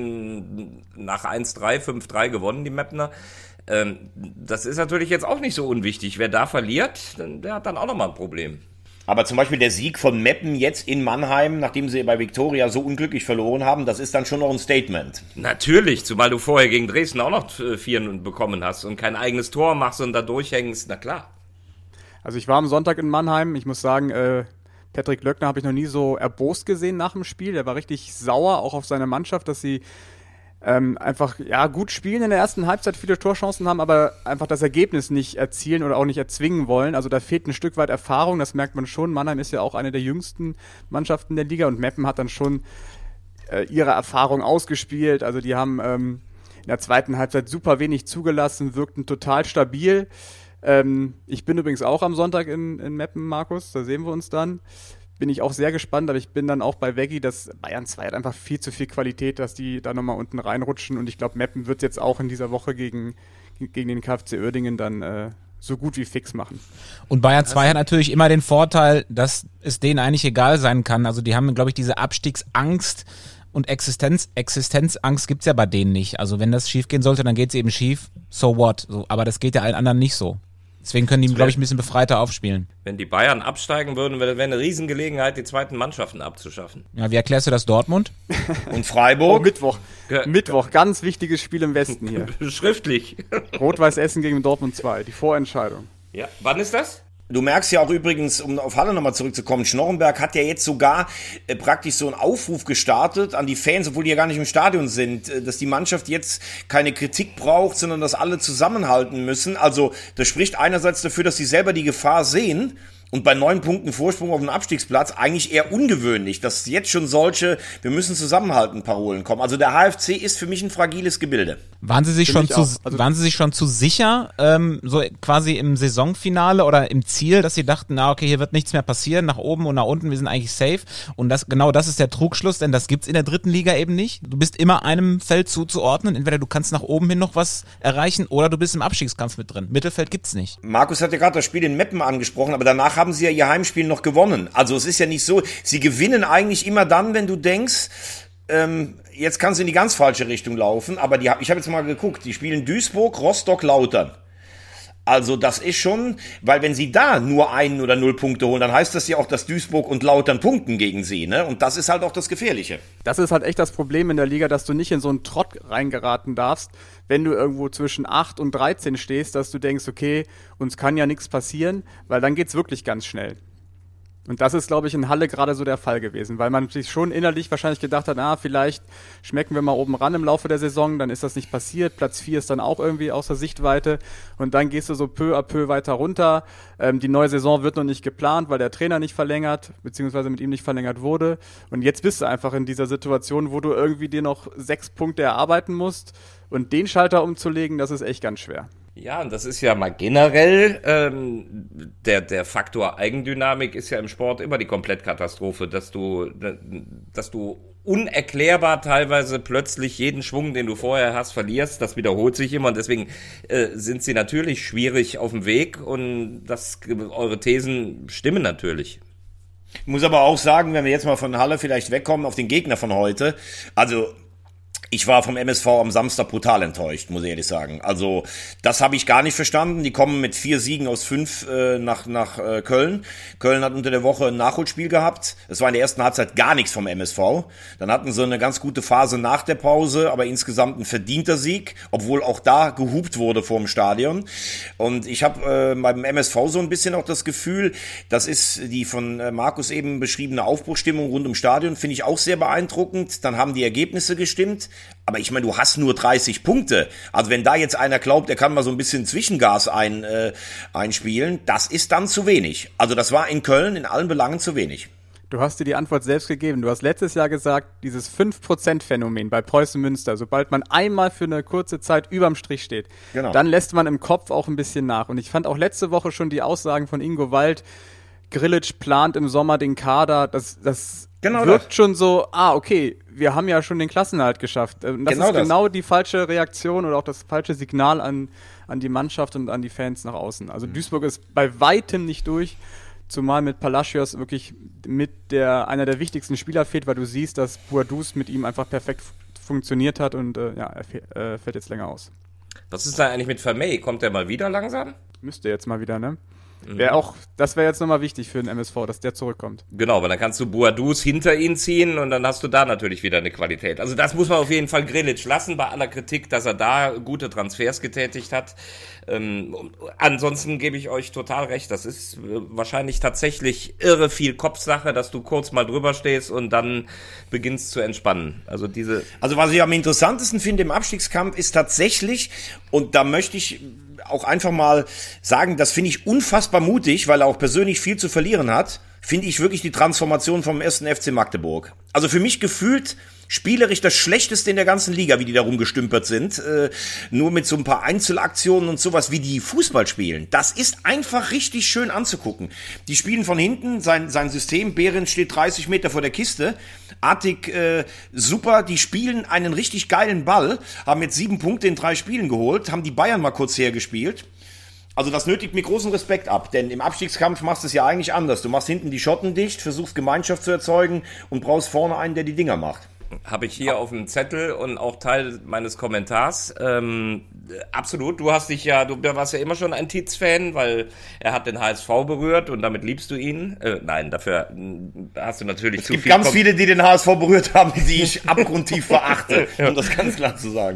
Ähm, nach eins drei, fünf drei gewonnen, die Meppner. Ähm, das ist natürlich jetzt auch nicht so unwichtig. Wer da verliert, der hat dann auch nochmal ein Problem. Aber zum Beispiel der Sieg von Meppen jetzt in Mannheim, nachdem sie bei Viktoria so unglücklich verloren haben, das ist dann schon noch ein Statement. Natürlich, zumal du vorher gegen Dresden auch noch äh, vier bekommen hast und kein eigenes Tor machst und da durchhängst, na klar. Also ich war am Sonntag in Mannheim. Ich muss sagen, äh, Patrick Löckner habe ich noch nie so erbost gesehen nach dem Spiel. Der war richtig sauer, auch auf seine Mannschaft, dass sie ähm, einfach ja gut spielen in der ersten Halbzeit, viele Torchancen haben, aber einfach das Ergebnis nicht erzielen oder auch nicht erzwingen wollen. Also da fehlt ein Stück weit Erfahrung, das merkt man schon. Mannheim ist ja auch eine der jüngsten Mannschaften der Liga und Meppen hat dann schon äh, ihre Erfahrung ausgespielt. Also die haben ähm, in der zweiten Halbzeit super wenig zugelassen, wirkten total stabil. Ähm, ich bin übrigens auch am Sonntag in, in Meppen, Markus, da sehen wir uns dann. Bin ich auch sehr gespannt, aber ich bin dann auch bei Veggie, dass Bayern zwei hat einfach viel zu viel Qualität, dass die da nochmal unten reinrutschen und ich glaube, Meppen wird jetzt auch in dieser Woche gegen, gegen den KfC Uerdingen dann äh, so gut wie fix machen. Und Bayern zwei hat natürlich immer den Vorteil, dass es denen eigentlich egal sein kann. Also die haben, glaube ich, diese Abstiegsangst und Existenz, Existenzangst gibt's ja bei denen nicht. Also wenn das schief gehen sollte, dann geht's eben schief. So what? So, aber das geht ja allen anderen nicht so. Deswegen können die, glaube ich, ein bisschen befreiter aufspielen. Wenn die Bayern absteigen würden, wäre das eine Riesengelegenheit, die zweiten Mannschaften abzuschaffen. Ja, wie erklärst du das Dortmund? Und Oh, Freiburg? Mittwoch. Ja. Mittwoch, ganz wichtiges Spiel im Westen hier. Schriftlich. Rot-Weiß Essen gegen Dortmund zwei, die Vorentscheidung. Ja, wann ist das? Du merkst ja auch übrigens, um auf Halle nochmal zurückzukommen, Schnorrenberg hat ja jetzt sogar äh, praktisch so einen Aufruf gestartet an die Fans, obwohl die ja gar nicht im Stadion sind, äh, dass die Mannschaft jetzt keine Kritik braucht, sondern dass alle zusammenhalten müssen. Also das spricht einerseits dafür, dass sie selber die Gefahr sehen Und bei neun Punkten Vorsprung auf den Abstiegsplatz eigentlich eher ungewöhnlich, dass jetzt schon solche wir müssen zusammenhalten Parolen kommen. Also der H F C ist für mich ein fragiles Gebilde. Waren Sie sich schon zu also waren Sie sich schon zu sicher, ähm, so quasi im Saisonfinale oder im Ziel, dass Sie dachten, na okay, hier wird nichts mehr passieren, nach oben und nach unten, wir sind eigentlich safe. Und das genau das ist der Trugschluss, denn das gibt's in der dritten Liga eben nicht. Du bist immer einem Feld zuzuordnen. Entweder du kannst nach oben hin noch was erreichen oder du bist im Abstiegskampf mit drin. Mittelfeld gibt's nicht. Markus hat ja gerade das Spiel in Meppen angesprochen, aber danach haben sie ja ihr Heimspiel noch gewonnen. Also es ist ja nicht so, sie gewinnen eigentlich immer dann, wenn du denkst, ähm, jetzt kann es in die ganz falsche Richtung laufen, aber die, ich habe jetzt mal geguckt, die spielen Duisburg, Rostock, Lautern. Also das ist schon, weil wenn sie da nur einen oder null Punkte holen, dann heißt das ja auch, dass Duisburg und Lautern punkten gegen sie, ne? Und das ist halt auch das Gefährliche. Das ist halt echt das Problem in der Liga, dass du nicht in so einen Trott reingeraten darfst, wenn du irgendwo zwischen acht und dreizehn stehst, dass du denkst, okay, uns kann ja nichts passieren, weil dann geht's wirklich ganz schnell. Und das ist, glaube ich, in Halle gerade so der Fall gewesen, weil man sich schon innerlich wahrscheinlich gedacht hat, na, vielleicht schmecken wir mal oben ran im Laufe der Saison, dann ist das nicht passiert, Platz vier ist dann auch irgendwie außer Sichtweite und dann gehst du so peu à peu weiter runter. Ähm, die neue Saison wird noch nicht geplant, weil der Trainer nicht verlängert, beziehungsweise mit ihm nicht verlängert wurde und jetzt bist du einfach in dieser Situation, wo du irgendwie dir noch sechs Punkte erarbeiten musst und den Schalter umzulegen, das ist echt ganz schwer. Ja, und das ist ja mal generell, ähm, der, der Faktor Eigendynamik ist ja im Sport immer die Komplettkatastrophe, dass du, dass du unerklärbar teilweise plötzlich jeden Schwung, den du vorher hast, verlierst. Das wiederholt sich immer und deswegen äh, sind sie natürlich schwierig auf dem Weg und das, eure Thesen stimmen natürlich. Ich muss aber auch sagen, wenn wir jetzt mal von Halle vielleicht wegkommen auf den Gegner von heute, also ich war vom M S V am Samstag brutal enttäuscht, muss ich ehrlich sagen. Also das habe ich gar nicht verstanden. Die kommen mit vier Siegen aus fünf äh, nach nach äh, Köln. Köln hat unter der Woche ein Nachholspiel gehabt. Es war in der ersten Halbzeit gar nichts vom M S V. Dann hatten sie eine ganz gute Phase nach der Pause, aber insgesamt ein verdienter Sieg, obwohl auch da gehupt wurde vor dem Stadion. Und ich habe äh, beim M S V so ein bisschen auch das Gefühl, das ist die von äh, Markus eben beschriebene Aufbruchstimmung rund ums Stadion, finde ich auch sehr beeindruckend. Dann haben die Ergebnisse gestimmt. Aber ich meine, du hast nur dreißig Punkte. Also wenn da jetzt einer glaubt, er kann mal so ein bisschen Zwischengas ein, äh, einspielen, das ist dann zu wenig. Also das war in Köln in allen Belangen zu wenig. Du hast dir die Antwort selbst gegeben. Du hast letztes Jahr gesagt, dieses fünf Prozent Phänomen bei Preußen Münster, sobald man einmal für eine kurze Zeit überm Strich steht, genau, dann lässt man im Kopf auch ein bisschen nach. Und ich fand auch letzte Woche schon die Aussagen von Ingo Wald, Grillitsch plant im Sommer den Kader, das, das genau wirkt das. schon so, ah, okay, wir haben ja schon den Klassenerhalt geschafft. Und das genau ist genau das. Die falsche Reaktion oder auch das falsche Signal an, an die Mannschaft und an die Fans nach außen. Also mhm. Duisburg ist bei weitem nicht durch, zumal mit Palacios wirklich mit der einer der wichtigsten Spieler fehlt, weil du siehst, dass Boadus mit ihm einfach perfekt f- funktioniert hat und äh, ja, er fe- äh, fällt jetzt länger aus. Was ist da eigentlich mit Vermey? Kommt der mal wieder langsam? Müsste jetzt mal wieder, ne? Wäre auch, das wäre jetzt nochmal wichtig für den M S V, dass der zurückkommt. Genau, weil dann kannst du Boadus hinter ihn ziehen und dann hast du da natürlich wieder eine Qualität. Also das muss man auf jeden Fall Grillitsch lassen, bei aller Kritik, dass er da gute Transfers getätigt hat. Ähm, ansonsten gebe ich euch total recht, das ist äh, wahrscheinlich tatsächlich irre viel Kopfsache, dass du kurz mal drüber stehst und dann beginnst zu entspannen. Also diese. Also was ich am interessantesten finde im Abstiegskampf ist tatsächlich, und da möchte ich auch einfach mal sagen, das finde ich unfassbar mutig, weil er auch persönlich viel zu verlieren hat, finde ich wirklich die Transformation vom ersten F C Magdeburg. Also für mich gefühlt spielerisch das Schlechteste in der ganzen Liga, wie die da rumgestümpert sind. Äh, nur mit so ein paar Einzelaktionen und sowas, wie die Fußball spielen. Das ist einfach richtig schön anzugucken. Die spielen von hinten, sein, sein System, Behrens steht dreißig Meter vor der Kiste. Artig, äh, super, die spielen einen richtig geilen Ball, haben jetzt sieben Punkte in drei Spielen geholt, haben die Bayern mal kurz hergespielt. Also das nötigt mir großen Respekt ab, denn im Abstiegskampf machst du es ja eigentlich anders. Du machst hinten die Schotten dicht, versuchst Gemeinschaft zu erzeugen und brauchst vorne einen, der die Dinger macht. Habe ich hier auf dem Zettel und auch Teil meines Kommentars. Ähm, absolut, du hast dich ja, du warst ja immer schon ein Tietz-Fan, weil er hat den H S V berührt und damit liebst du ihn. Äh, nein, dafür hast du natürlich es zu viel... Es gibt ganz Kom- viele, die den H S V berührt haben, die ich abgrundtief verachte, um das ganz klar zu sagen.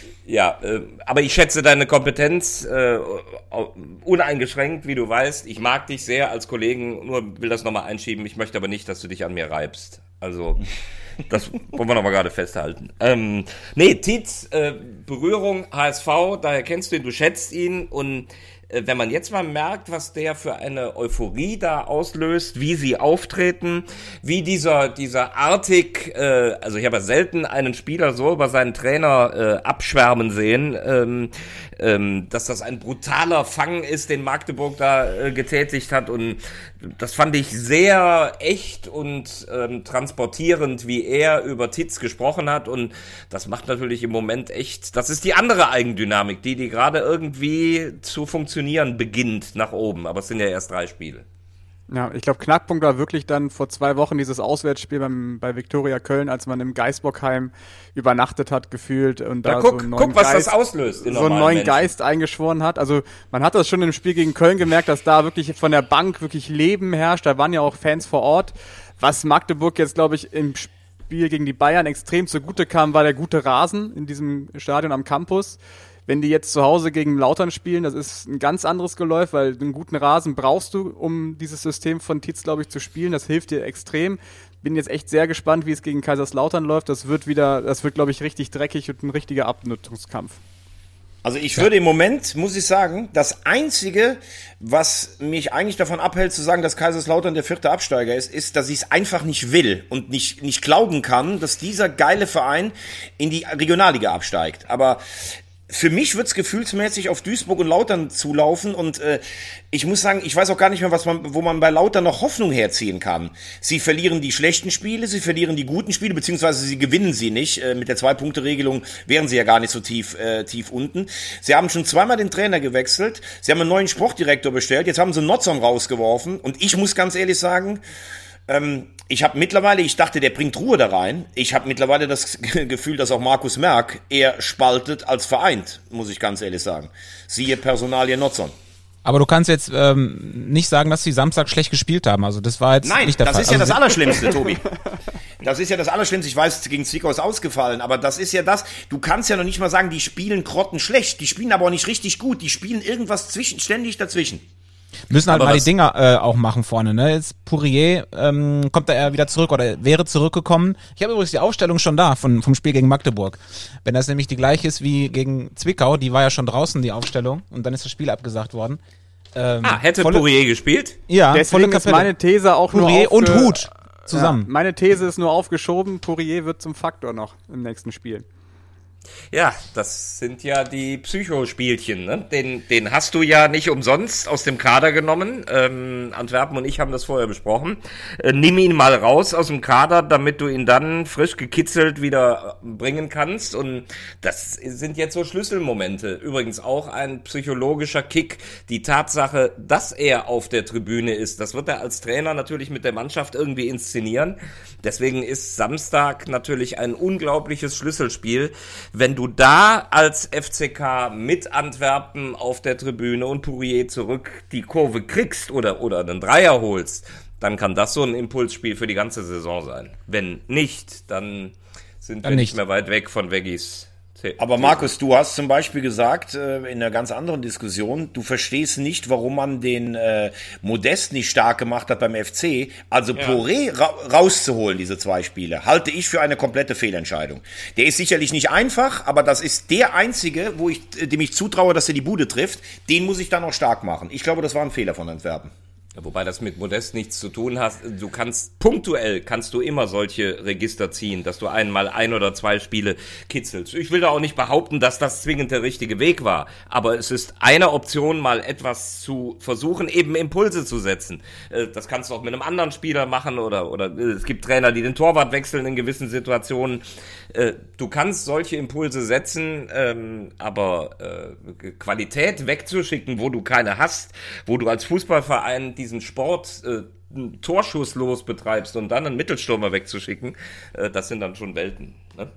Ja, äh, aber ich schätze deine Kompetenz äh, uneingeschränkt, wie du weißt. Ich mag dich sehr als Kollegen, nur will das nochmal einschieben. Ich möchte aber nicht, dass du dich an mir reibst. Also... Das wollen wir noch mal gerade festhalten. Ähm, nee, Tietz, äh, Berührung, H S V, daher kennst du ihn, du schätzt ihn und wenn man jetzt mal merkt, was der für eine Euphorie da auslöst, wie sie auftreten, wie dieser dieser artig, äh, also ich habe ja selten einen Spieler so über seinen Trainer äh, abschwärmen sehen, ähm, ähm, dass das ein brutaler Fang ist, den Magdeburg da äh, getätigt hat, und das fand ich sehr echt und ähm, transportierend, wie er über Titz gesprochen hat, und das macht natürlich im Moment echt, das ist die andere Eigendynamik, die die gerade irgendwie zu funktionieren beginnt nach oben, aber es sind ja erst drei Spiele. Ja, ich glaube, Knackpunkt war wirklich dann vor zwei Wochen dieses Auswärtsspiel beim, bei Viktoria Köln, als man im Geisbockheim übernachtet hat, gefühlt. Und da, da guck, so einen neuen guck, was Geist, das auslöst. In so einen neuen Menschen. Geist eingeschworen hat. Also man hat das schon im Spiel gegen Köln gemerkt, dass da wirklich von der Bank wirklich Leben herrscht. Da waren ja auch Fans vor Ort. Was Magdeburg jetzt, glaube ich, im Spiel gegen die Bayern extrem zugute kam, war der gute Rasen in diesem Stadion am Campus. Wenn die jetzt zu Hause gegen Lautern spielen, das ist ein ganz anderes Geläuf, weil einen guten Rasen brauchst du, um dieses System von Titz, glaube ich, zu spielen. Das hilft dir extrem. Bin jetzt echt sehr gespannt, wie es gegen Kaiserslautern läuft. Das wird wieder, das wird, glaube ich, richtig dreckig und ein richtiger Abnutzungskampf. Also ich würde im Moment, muss ich sagen, das Einzige, was mich eigentlich davon abhält zu sagen, dass Kaiserslautern der vierte Absteiger ist, ist, dass ich es einfach nicht will und nicht, nicht glauben kann, dass dieser geile Verein in die Regionalliga absteigt. Aber für mich wird's gefühlsmäßig auf Duisburg und Lautern zulaufen, und äh, ich muss sagen, ich weiß auch gar nicht mehr, was man, wo man bei Lautern noch Hoffnung herziehen kann. Sie verlieren die schlechten Spiele, sie verlieren die guten Spiele, beziehungsweise sie gewinnen sie nicht. Äh, mit der Zwei-Punkte-Regelung wären sie ja gar nicht so tief äh, tief unten. Sie haben schon zweimal den Trainer gewechselt, sie haben einen neuen Sportdirektor bestellt, jetzt haben sie Notzon rausgeworfen, und ich muss ganz ehrlich sagen, ähm, ich habe mittlerweile, ich dachte, der bringt Ruhe da rein. Ich habe mittlerweile das Gefühl, dass auch Markus Merck eher spaltet als vereint, muss ich ganz ehrlich sagen. Siehe Personalie Notzon. Aber du kannst jetzt ähm, nicht sagen, dass sie Samstag schlecht gespielt haben. Also das war jetzt Nein, nicht der das Fall. ist ja also das Allerschlimmste, Tobi. Das ist ja das Allerschlimmste. Ich weiß, gegen Zwickau ist ausgefallen, aber das ist ja das. Du kannst ja noch nicht mal sagen, die spielen grottenschlecht. Die spielen aber auch nicht richtig gut. Die spielen irgendwas zwischen, ständig dazwischen. Müssen halt Aber mal was- die Dinger äh, auch machen vorne, ne? Jetzt Pourier ähm, kommt da eher wieder zurück oder wäre zurückgekommen. Ich habe übrigens die Aufstellung schon da von, vom Spiel gegen Magdeburg. Wenn das nämlich die gleiche ist wie gegen Zwickau, die war ja schon draußen, die Aufstellung, und dann ist das Spiel abgesagt worden. Ähm, Ah, hätte volle, Pourier gespielt? Ja, volle Deswegen ist Kapelle. meine These auch Pourier nur und aufge- Hut zusammen. Ja, meine These ist nur aufgeschoben, Pourier wird zum Faktor noch im nächsten Spiel. Ja, das sind ja die Psychospielchen, ne? Den, den hast du ja nicht umsonst aus dem Kader genommen. Ähm, Antwerpen und ich haben das vorher besprochen. Äh, nimm ihn mal raus aus dem Kader, damit du ihn dann frisch gekitzelt wieder bringen kannst. Und das sind jetzt so Schlüsselmomente. Übrigens auch ein psychologischer Kick. Die Tatsache, dass er auf der Tribüne ist, das wird er als Trainer natürlich mit der Mannschaft irgendwie inszenieren. Deswegen ist Samstag natürlich ein unglaubliches Schlüsselspiel. Wenn du da als F C K mit Antwerpen auf der Tribüne und Pourier zurück die Kurve kriegst oder, oder einen Dreier holst, dann kann das so ein Impulsspiel für die ganze Saison sein. Wenn nicht, dann sind Dann wir nicht. nicht mehr weit weg von Veggis. Aber Markus, du hast zum Beispiel gesagt, äh, in einer ganz anderen Diskussion, du verstehst nicht, warum man den äh, Modest nicht stark gemacht hat beim F C. Also ja. Poirier ra- rauszuholen, diese zwei Spiele, halte ich für eine komplette Fehlentscheidung. Der ist sicherlich nicht einfach, aber das ist der einzige, wo ich, dem ich zutraue, dass er die Bude trifft. Den muss ich dann noch stark machen. Ich glaube, das war ein Fehler von Antwerpen. Wobei das mit Modest nichts zu tun hat. Du kannst, punktuell kannst du immer solche Register ziehen, dass du einmal ein oder zwei Spiele kitzelst. Ich will da auch nicht behaupten, dass das zwingend der richtige Weg war. Aber es ist eine Option, mal etwas zu versuchen, eben Impulse zu setzen. Das kannst du auch mit einem anderen Spieler machen oder, oder es gibt Trainer, die den Torwart wechseln in gewissen Situationen. Du kannst solche Impulse setzen, aber Qualität wegzuschicken, wo du keine hast, wo du als Fußballverein die diesen Sport äh, torschusslos betreibst und dann einen Mittelstürmer wegzuschicken, äh, das sind dann schon Welten. Ne?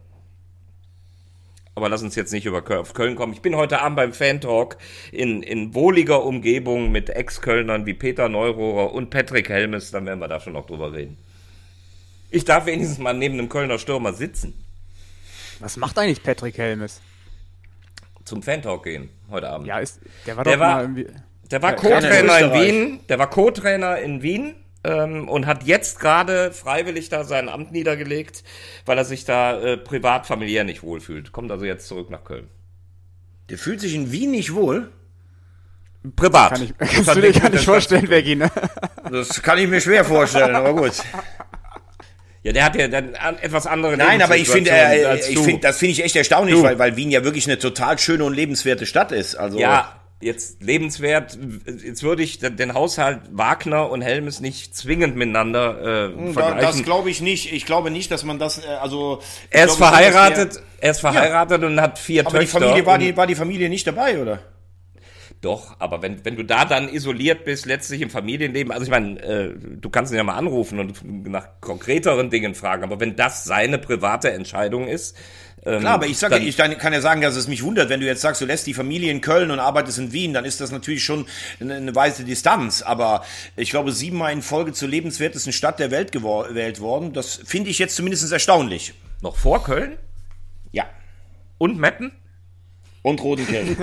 Aber lass uns jetzt nicht über Köln, auf Köln kommen. Ich bin heute Abend beim Fan-Talk in, in wohliger Umgebung mit Ex-Kölnern wie Peter Neurohrer und Patrick Helmes, dann werden wir da schon noch drüber reden. Ich darf wenigstens mal neben einem Kölner Stürmer sitzen. Was macht eigentlich Patrick Helmes? Zum Fan-Talk gehen heute Abend. Ja, ist, der war Der doch war- mal irgendwie... Der war Ja, Co-Trainer in Österreich. Wien, der war Co-Trainer in Wien ähm, und hat jetzt gerade freiwillig da sein Amt niedergelegt, weil er sich da äh, privat, familiär nicht wohlfühlt. Kommt also jetzt zurück nach Köln. Der fühlt sich in Wien nicht wohl. Privat. Kann ich, kannst du dir gar nicht vorstellen, Veggie, ne? Das kann ich mir schwer vorstellen, aber gut. Ja, der hat ja dann etwas andere Nein, aber ich finde, äh, ich du. finde, das finde ich echt erstaunlich, Du. weil, weil Wien ja wirklich eine total schöne und lebenswerte Stadt ist. Also Ja, jetzt lebenswert, jetzt würde ich den Haushalt Wagner und Helmes nicht zwingend miteinander äh, da, vergleichen. das glaube ich nicht. Ich glaube nicht, dass man das, äh, also Er ist ich glaube schon, verheiratet, dass wir- er ist verheiratet und hat vier Aber die Töchter. Familie war und- die, war die Familie nicht dabei, oder? Doch, aber wenn, wenn du da dann isoliert bist, letztlich im Familienleben, also ich meine, äh, du kannst ihn ja mal anrufen und nach konkreteren Dingen fragen, aber wenn das seine private Entscheidung ist, ähm, Klar, aber ich sage, dann, ich kann ja sagen, dass es mich wundert, wenn du jetzt sagst, du lässt die Familie in Köln und arbeitest in Wien, dann ist das natürlich schon eine, eine weite Distanz. Aber ich glaube, siebenmal in Folge zur lebenswertesten Stadt der Welt gewählt worden, das finde ich jetzt zumindest erstaunlich. noch vor Köln Ja. und Meppen? Und Rodenkirchen.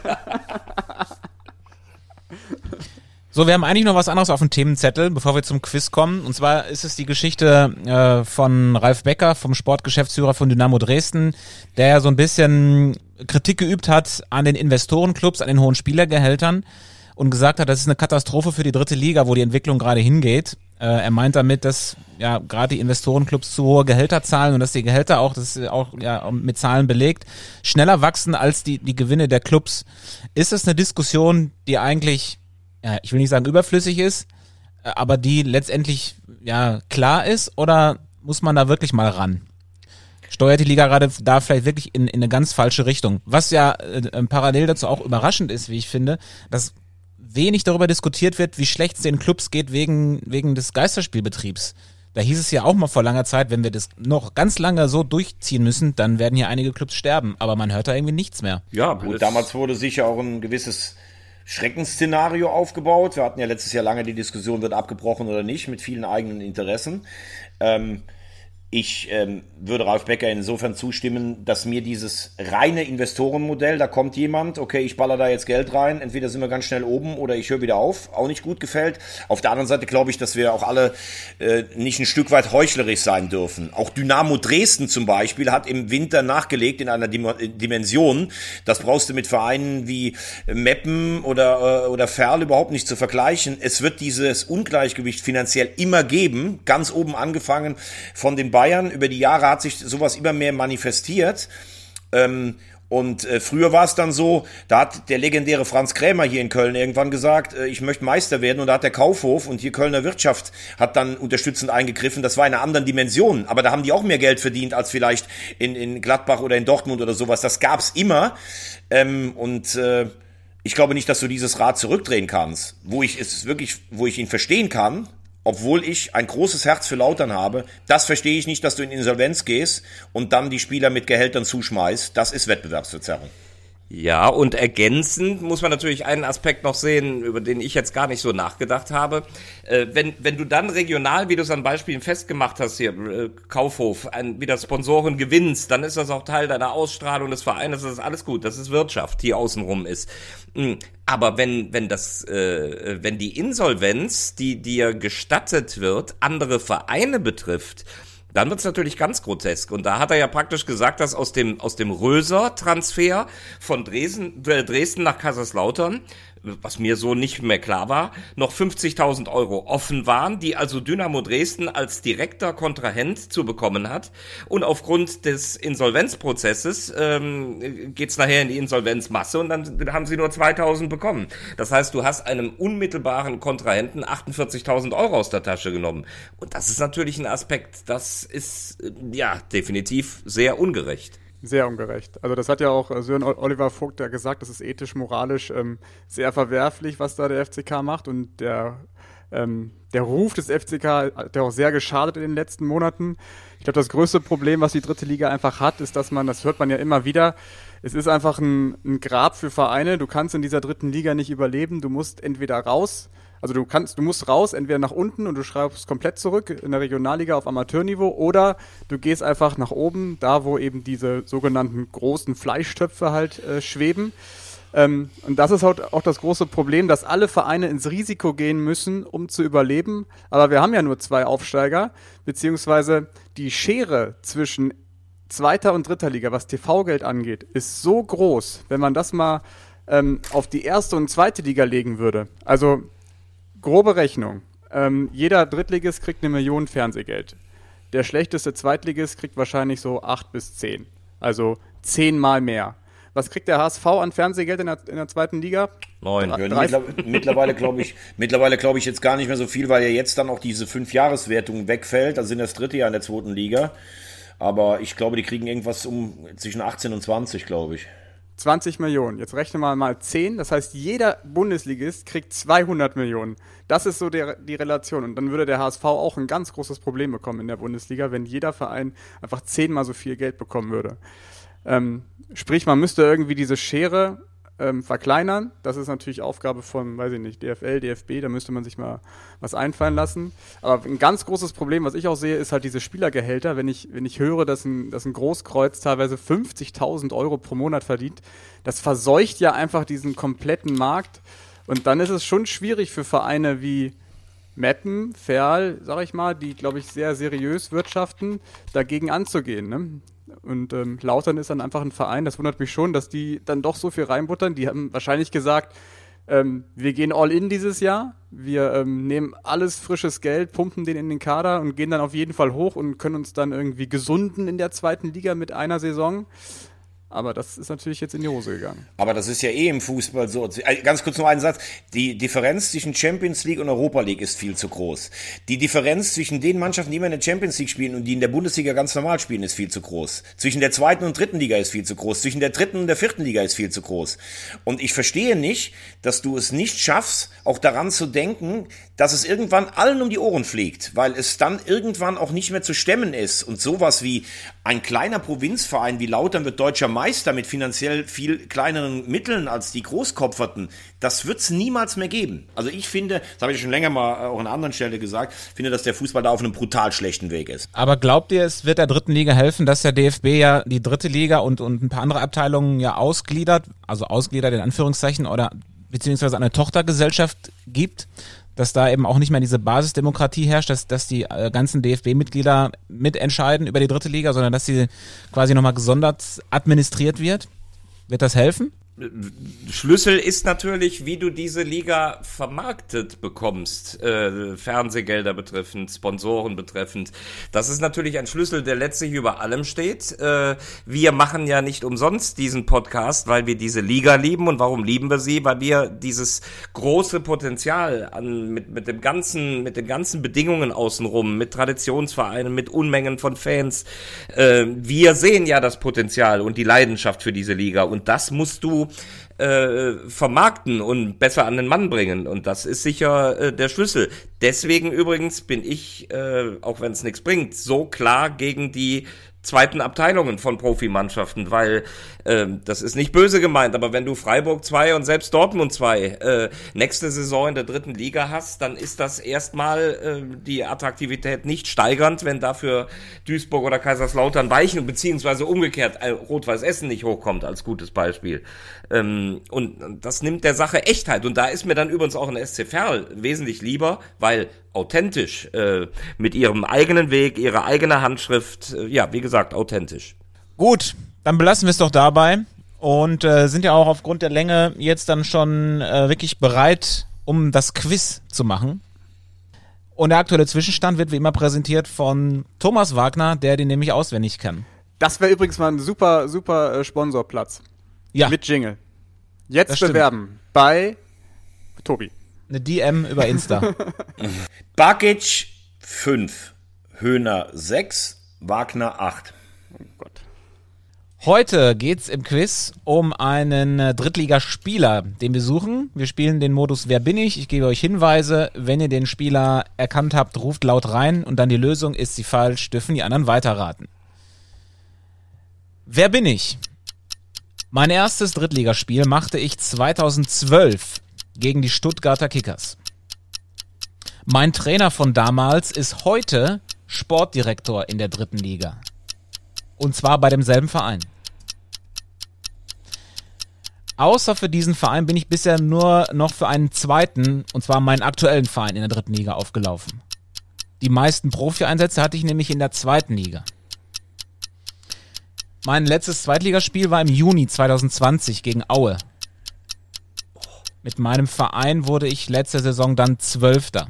So, wir haben eigentlich noch was anderes auf dem Themenzettel, bevor wir zum Quiz kommen. Und zwar ist es die Geschichte äh, von Ralf Becker, vom Sportgeschäftsführer von Dynamo Dresden, der ja so ein bisschen Kritik geübt hat an den Investorenclubs, an den hohen Spielergehältern und gesagt hat, das ist eine Katastrophe für die dritte Liga, wo die Entwicklung gerade hingeht. Äh, er meint damit, dass ja gerade die Investorenclubs zu hohe Gehälter zahlen und dass die Gehälter auch, das ist auch ja mit Zahlen belegt, schneller wachsen als die, die Gewinne der Clubs. Ist das eine Diskussion, die eigentlich, ja, ich will nicht sagen überflüssig ist, aber die letztendlich ja klar ist, oder muss man da wirklich mal ran? Steuert die Liga gerade da vielleicht wirklich in, in eine ganz falsche Richtung? Was ja äh, parallel dazu auch überraschend ist, wie ich finde, dass wenig darüber diskutiert wird, wie schlecht es den Clubs geht wegen, wegen des Geisterspielbetriebs. Da hieß es ja auch mal vor langer Zeit, wenn wir das noch ganz lange so durchziehen müssen, dann werden hier einige Clubs sterben. Aber man hört da irgendwie nichts mehr. Ja, Gut, es- damals wurde sicher auch ein gewisses Schreckensszenario aufgebaut. Wir hatten ja letztes Jahr lange die Diskussion, wird abgebrochen oder nicht, mit vielen eigenen Interessen. Ähm, ich ähm, würde Ralf Becker insofern zustimmen, dass mir dieses reine Investorenmodell, da kommt jemand, okay, ich baller da jetzt Geld rein, entweder sind wir ganz schnell oben oder ich höre wieder auf, auch nicht gut gefällt. Auf der anderen Seite glaube ich, dass wir auch alle äh, nicht ein Stück weit heuchlerisch sein dürfen. Auch Dynamo Dresden zum Beispiel hat im Winter nachgelegt in einer Dim- Dimension. Das brauchst du mit Vereinen wie Meppen oder, äh, oder Ferl überhaupt nicht zu vergleichen. Es wird dieses Ungleichgewicht finanziell immer geben, ganz oben angefangen von den Bayern. Über die Jahre hat sich sowas immer mehr manifestiert. Ähm, und äh, früher war es dann so, da hat der legendäre Franz Krämer hier in Köln irgendwann gesagt, äh, ich möchte Meister werden, und da hat der Kaufhof und hier Kölner Wirtschaft hat dann unterstützend eingegriffen. Das war in einer anderen Dimension, aber da haben die auch mehr Geld verdient als vielleicht in, in Gladbach oder in Dortmund oder sowas. Das gab's immer. Ähm, und äh, ich glaube nicht, dass du dieses Rad zurückdrehen kannst. Wo ich es wirklich, wo ich ihn verstehen kann, obwohl ich ein großes Herz für Lautern habe, das verstehe ich nicht, dass du in Insolvenz gehst und dann die Spieler mit Gehältern zuschmeißt. Das ist Wettbewerbsverzerrung. Ja, und ergänzend muss man natürlich einen Aspekt noch sehen, über den ich jetzt gar nicht so nachgedacht habe. Äh, wenn, wenn du dann regional, wie du es an Beispielen festgemacht hast hier, äh, Kaufhof, ein, wieder Sponsoren gewinnst, dann ist das auch Teil deiner Ausstrahlung des Vereines, das ist alles gut, das ist Wirtschaft, die außenrum ist. Mhm. Aber wenn, wenn das, äh, wenn die Insolvenz, die dir gestattet wird, andere Vereine betrifft, dann wird's natürlich ganz grotesk. Und da hat er ja praktisch gesagt, dass aus dem aus dem Röser-Transfer von Dresden, äh, Dresden nach Kaiserslautern, was mir so nicht mehr klar war, noch fünfzigtausend Euro offen waren, die also Dynamo Dresden als direkter Kontrahent zu bekommen hat. Und aufgrund des Insolvenzprozesses ähm, geht's nachher in die Insolvenzmasse und dann haben sie nur zweitausend bekommen. Das heißt, du hast einem unmittelbaren Kontrahenten achtundvierzigtausend Euro aus der Tasche genommen. Und das ist natürlich ein Aspekt, das ist äh, ja definitiv sehr ungerecht. Sehr ungerecht. Also das hat ja auch äh, Sören Oliver Vogt ja gesagt, das ist ethisch, moralisch ähm, sehr verwerflich, was da der F C K macht, und der ähm, der Ruf des F C K hat ja auch sehr geschadet in den letzten Monaten. Ich glaube, das größte Problem, was die dritte Liga einfach hat, ist, dass man, das hört man ja immer wieder, es ist einfach ein, ein Grab für Vereine. Du kannst in dieser dritten Liga nicht überleben, du musst entweder raus, also du kannst, du musst raus, entweder nach unten und du schreibst komplett zurück in der Regionalliga auf Amateurniveau, oder du gehst einfach nach oben, da wo eben diese sogenannten großen Fleischtöpfe halt äh, schweben. Ähm, und das ist halt auch das große Problem, dass alle Vereine ins Risiko gehen müssen, um zu überleben. Aber wir haben ja nur zwei Aufsteiger, beziehungsweise die Schere zwischen zweiter und dritter Liga, was T V-Geld angeht, ist so groß, wenn man das mal ähm, auf die erste und zweite Liga legen würde, also grobe Rechnung, ähm, jeder Drittligist kriegt eine Million Fernsehgeld. Der schlechteste Zweitligist kriegt wahrscheinlich so acht bis zehn, also zehnmal mehr. Was kriegt der H S V an Fernsehgeld in der, in der zweiten Liga? Neun. Ja, mittler, mittlerweile glaube ich, mittlerweile glaube ich jetzt gar nicht mehr so viel, weil ja jetzt dann auch diese Fünf-Jahres-Wertung wegfällt. Also sind das dritte Jahr in der zweiten Liga. Aber ich glaube, die kriegen irgendwas um zwischen achtzehn und zwanzig, glaube ich. zwanzig Millionen. Jetzt rechnen wir mal zehn. Das heißt, jeder Bundesligist kriegt zweihundert Millionen. Das ist so der, die Relation. Und dann würde der H S V auch ein ganz großes Problem bekommen in der Bundesliga, wenn jeder Verein einfach zehnmal so viel Geld bekommen würde. Ähm, sprich, man müsste irgendwie diese Schere ähm, verkleinern. Das ist natürlich Aufgabe von, weiß ich nicht, D F L, D F B, da müsste man sich mal was einfallen lassen. Aber ein ganz großes Problem, was ich auch sehe, ist halt diese Spielergehälter. Wenn ich, wenn ich höre, dass ein, dass ein Großkreuz teilweise fünfzigtausend Euro pro Monat verdient, das verseucht ja einfach diesen kompletten Markt. Und dann ist es schon schwierig für Vereine wie Meppen, Ferl, sag ich mal, die, glaube ich, sehr seriös wirtschaften, dagegen anzugehen, ne? Und ähm, Lautern ist dann einfach ein Verein, das wundert mich schon, dass die dann doch so viel reinbuttern. Die haben wahrscheinlich gesagt, ähm, wir gehen all in dieses Jahr, wir ähm, nehmen alles frisches Geld, pumpen den in den Kader und gehen dann auf jeden Fall hoch und können uns dann irgendwie gesunden in der zweiten Liga mit einer Saison. Aber das ist natürlich jetzt in die Hose gegangen. Aber das ist ja eh im Fußball so. Ganz kurz noch einen Satz. Die Differenz zwischen Champions League und Europa League ist viel zu groß. Die Differenz zwischen den Mannschaften, die immer in der Champions League spielen und die in der Bundesliga ganz normal spielen, ist viel zu groß. Zwischen der zweiten und dritten Liga ist viel zu groß. Zwischen der dritten und der vierten Liga ist viel zu groß. Und ich verstehe nicht, dass du es nicht schaffst, auch daran zu denken, dass es irgendwann allen um die Ohren fliegt, weil es dann irgendwann auch nicht mehr zu stemmen ist. Und sowas wie ein kleiner Provinzverein wie Lautern wird deutscher Meister mit finanziell viel kleineren Mitteln als die Großkopferten, das wird es niemals mehr geben. Also ich finde, das habe ich schon länger mal auch an einer anderen Stelle gesagt, finde, dass der Fußball da auf einem brutal schlechten Weg ist. Aber glaubt ihr, es wird der dritten Liga helfen, dass der D F B ja die dritte Liga und, und ein paar andere Abteilungen ja ausgliedert, also ausgliedert in Anführungszeichen, oder beziehungsweise eine Tochtergesellschaft gibt, dass da eben auch nicht mehr diese Basisdemokratie herrscht, dass, dass die äh, ganzen D F B-Mitglieder mitentscheiden über die dritte Liga, sondern dass sie quasi nochmal gesondert administriert wird? Wird das helfen? Schlüssel ist natürlich, wie du diese Liga vermarktet bekommst, äh, Fernsehgelder betreffend, Sponsoren betreffend. Das ist natürlich ein Schlüssel, der letztlich über allem steht. Äh, wir machen ja nicht umsonst diesen Podcast, weil wir diese Liga lieben. Und warum lieben wir sie? Weil wir dieses große Potenzial an, mit, mit dem ganzen, mit den ganzen Bedingungen außenrum, mit Traditionsvereinen, mit Unmengen von Fans. Äh, wir sehen ja das Potenzial und die Leidenschaft für diese Liga. Und das musst du Äh, vermarkten und besser an den Mann bringen, und das ist sicher äh, der Schlüssel. Deswegen übrigens bin ich, äh, auch wenn es nichts bringt, so klar gegen die zweiten Abteilungen von Profimannschaften, weil äh, das ist nicht böse gemeint, aber wenn du Freiburg zwei und selbst Dortmund zwei äh, nächste Saison in der dritten Liga hast, dann ist das erstmal äh, die Attraktivität nicht steigernd, wenn dafür Duisburg oder Kaiserslautern weichen, beziehungsweise umgekehrt äh, Rot-Weiß Essen nicht hochkommt als gutes Beispiel. Ähm, und das nimmt der Sache Echtheit, und da ist mir dann übrigens auch ein S C Verl wesentlich lieber, weil authentisch, äh, mit ihrem eigenen Weg, ihrer eigenen Handschrift, äh, ja, wie gesagt, authentisch. Gut, dann belassen wir es doch dabei und äh, sind ja auch aufgrund der Länge jetzt dann schon äh, wirklich bereit, um das Quiz zu machen. Und der aktuelle Zwischenstand wird wie immer präsentiert von Thomas Wagner, der den nämlich auswendig kann. Das wäre übrigens mal ein super, super äh, Sponsorplatz. Ja. Mit Jingle. Jetzt bewerben bei Tobi. Eine D M über Insta. Bakic fünf, Höhner sechs, Wagner acht. Oh Gott. Heute geht's im Quiz um einen Drittligaspieler, den wir suchen. Wir spielen den Modus Wer bin ich? Ich gebe euch Hinweise. Wenn ihr den Spieler erkannt habt, ruft laut rein, und dann die Lösung. Ist sie falsch, dürfen die anderen weiterraten. Wer bin ich? Mein erstes Drittligaspiel machte ich zweitausendzwölf gegen die Stuttgarter Kickers. Mein Trainer von damals ist heute Sportdirektor in der dritten Liga. Und zwar bei demselben Verein. Außer für diesen Verein bin ich bisher nur noch für einen zweiten, und zwar meinen aktuellen Verein in der dritten Liga aufgelaufen. Die meisten Profi-Einsätze hatte ich nämlich in der zweiten Liga. Mein letztes Zweitligaspiel war im Juni zweitausendzwanzig gegen Aue. Mit meinem Verein wurde ich letzte Saison dann Zwölfter.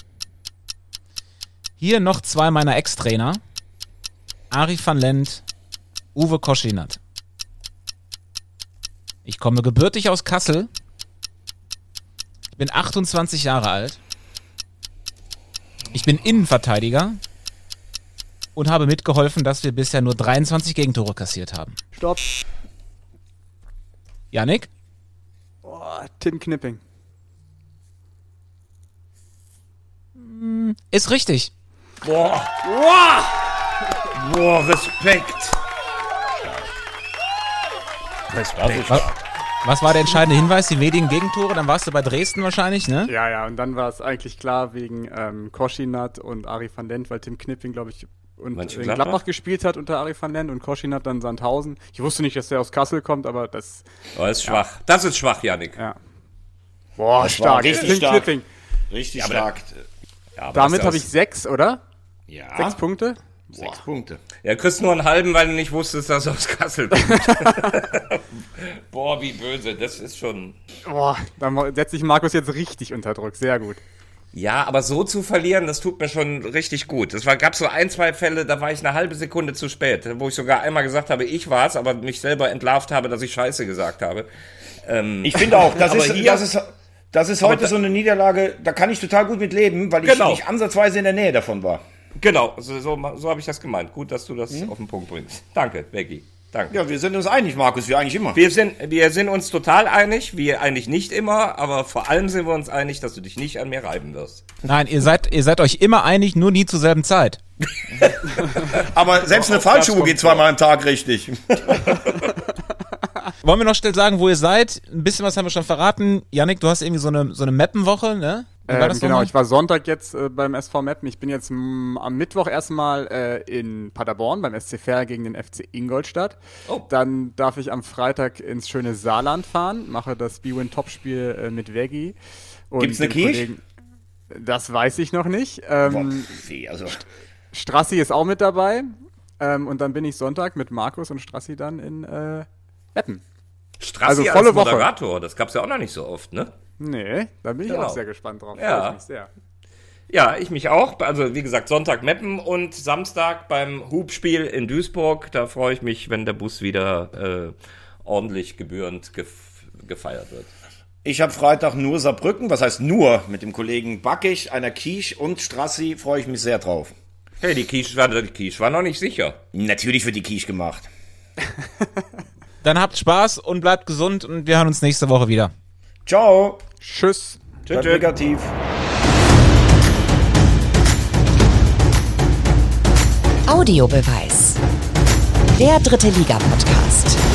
Hier noch zwei meiner Ex-Trainer. Arie van Lent, Uwe Koschinat. Ich komme gebürtig aus Kassel. Ich bin achtundzwanzig Jahre alt. Ich bin Innenverteidiger und habe mitgeholfen, dass wir bisher nur dreiundzwanzig Gegentore kassiert haben. Stopp. Yannick? Oh, Tim Knipping. Ist richtig. Boah. Boah. Boah, Respekt. Respekt. Was, was war der entscheidende Hinweis? Die wenigen Gegentore? Dann warst du bei Dresden wahrscheinlich, ne? Ja, ja, und dann war es eigentlich klar wegen ähm, Koschinat und Arie van Lent, weil Tim Knipping, glaube ich, und in Gladbach? Gladbach gespielt hat unter Arie van Lent und Koschinat dann Sandhausen. Ich wusste nicht, dass der aus Kassel kommt, aber das... Oh, das ist schwach. Ja. Das ist schwach, Yannick. Ja. Boah, das stark. Richtig Tim stark. Knipping. Richtig Ja, stark. Ja, Damit habe ich sechs, oder? Ja. Sechs Punkte? Sechs Punkte. Ja, kriegst nur einen halben, weil du nicht wusstest, dass er aus Kassel kommt. Boah, wie böse. Das ist schon... Boah, dann setze ich Markus jetzt richtig unter Druck. Sehr gut. Ja, aber so zu verlieren, das tut mir schon richtig gut. Es war, gab so ein, zwei Fälle, da war ich eine halbe Sekunde zu spät, wo ich sogar einmal gesagt habe, ich war's, aber mich selber entlarvt habe, dass ich Scheiße gesagt habe. Ähm, Ich finde auch, das ist, hier- das ist, das ist heute da- so eine Niederlage, da kann ich total gut mit leben, weil ich Genau. nicht ansatzweise in der Nähe davon war. Genau, so, so, so habe ich das gemeint. Gut, dass du das auf den Punkt bringst. Danke, Becky. Danke. Ja, wir sind uns einig, Markus, wie eigentlich immer. Wir sind, wir sind uns total einig, wir eigentlich nicht immer, aber vor allem sind wir uns einig, dass du dich nicht an mir reiben wirst. Nein, ihr seid, ihr seid euch immer einig, nur nie zur selben Zeit. Aber selbst eine Auch das Fallschuhe kommt geht zweimal am Tag richtig. Wollen wir noch schnell sagen, wo ihr seid? Ein bisschen was haben wir schon verraten. Yannick, du hast irgendwie so eine, so eine Mappenwoche, ne? Wie war Ähm, das genau, nochmal? ich war Sonntag jetzt äh, beim S V Meppen. Ich bin jetzt m, am Mittwoch erstmal äh, in Paderborn beim S C Verl gegen den F C Ingolstadt. Oh. Dann darf ich am Freitag ins schöne Saarland fahren, mache das B-Win-Topspiel äh, mit Veggie. Und Gibt's eine den Kirche? Kollegen- Das weiß ich noch nicht. Boah, Ähm, weh, also. Strassi ist auch mit dabei. Ähm, und dann bin ich Sonntag mit Markus und Strassi dann in äh, Meppen. Strassi Also volle als Woche. Moderator, das gab's ja auch noch nicht so oft, ne? Nee, da bin ich Genau. auch sehr gespannt drauf. Ja. Freue ich mich sehr. Ja, ich mich auch. Also wie gesagt, Sonntag Meppen und Samstag beim Hubspiel in Duisburg. Da freue ich mich, wenn der Bus wieder äh, ordentlich gebührend gef- gefeiert wird. Ich habe Freitag nur Saarbrücken, was heißt nur, mit dem Kollegen Backig, einer Quiche und Strassi freue ich mich sehr drauf. Hey, die Quiche war, die Quiche war noch nicht sicher. Natürlich wird die Quiche gemacht. Dann habt Spaß und bleibt gesund und wir hören uns nächste Woche wieder. Ciao. Tschüss. Bleib negativ. Audiobeweis. Der dritte Liga-Podcast.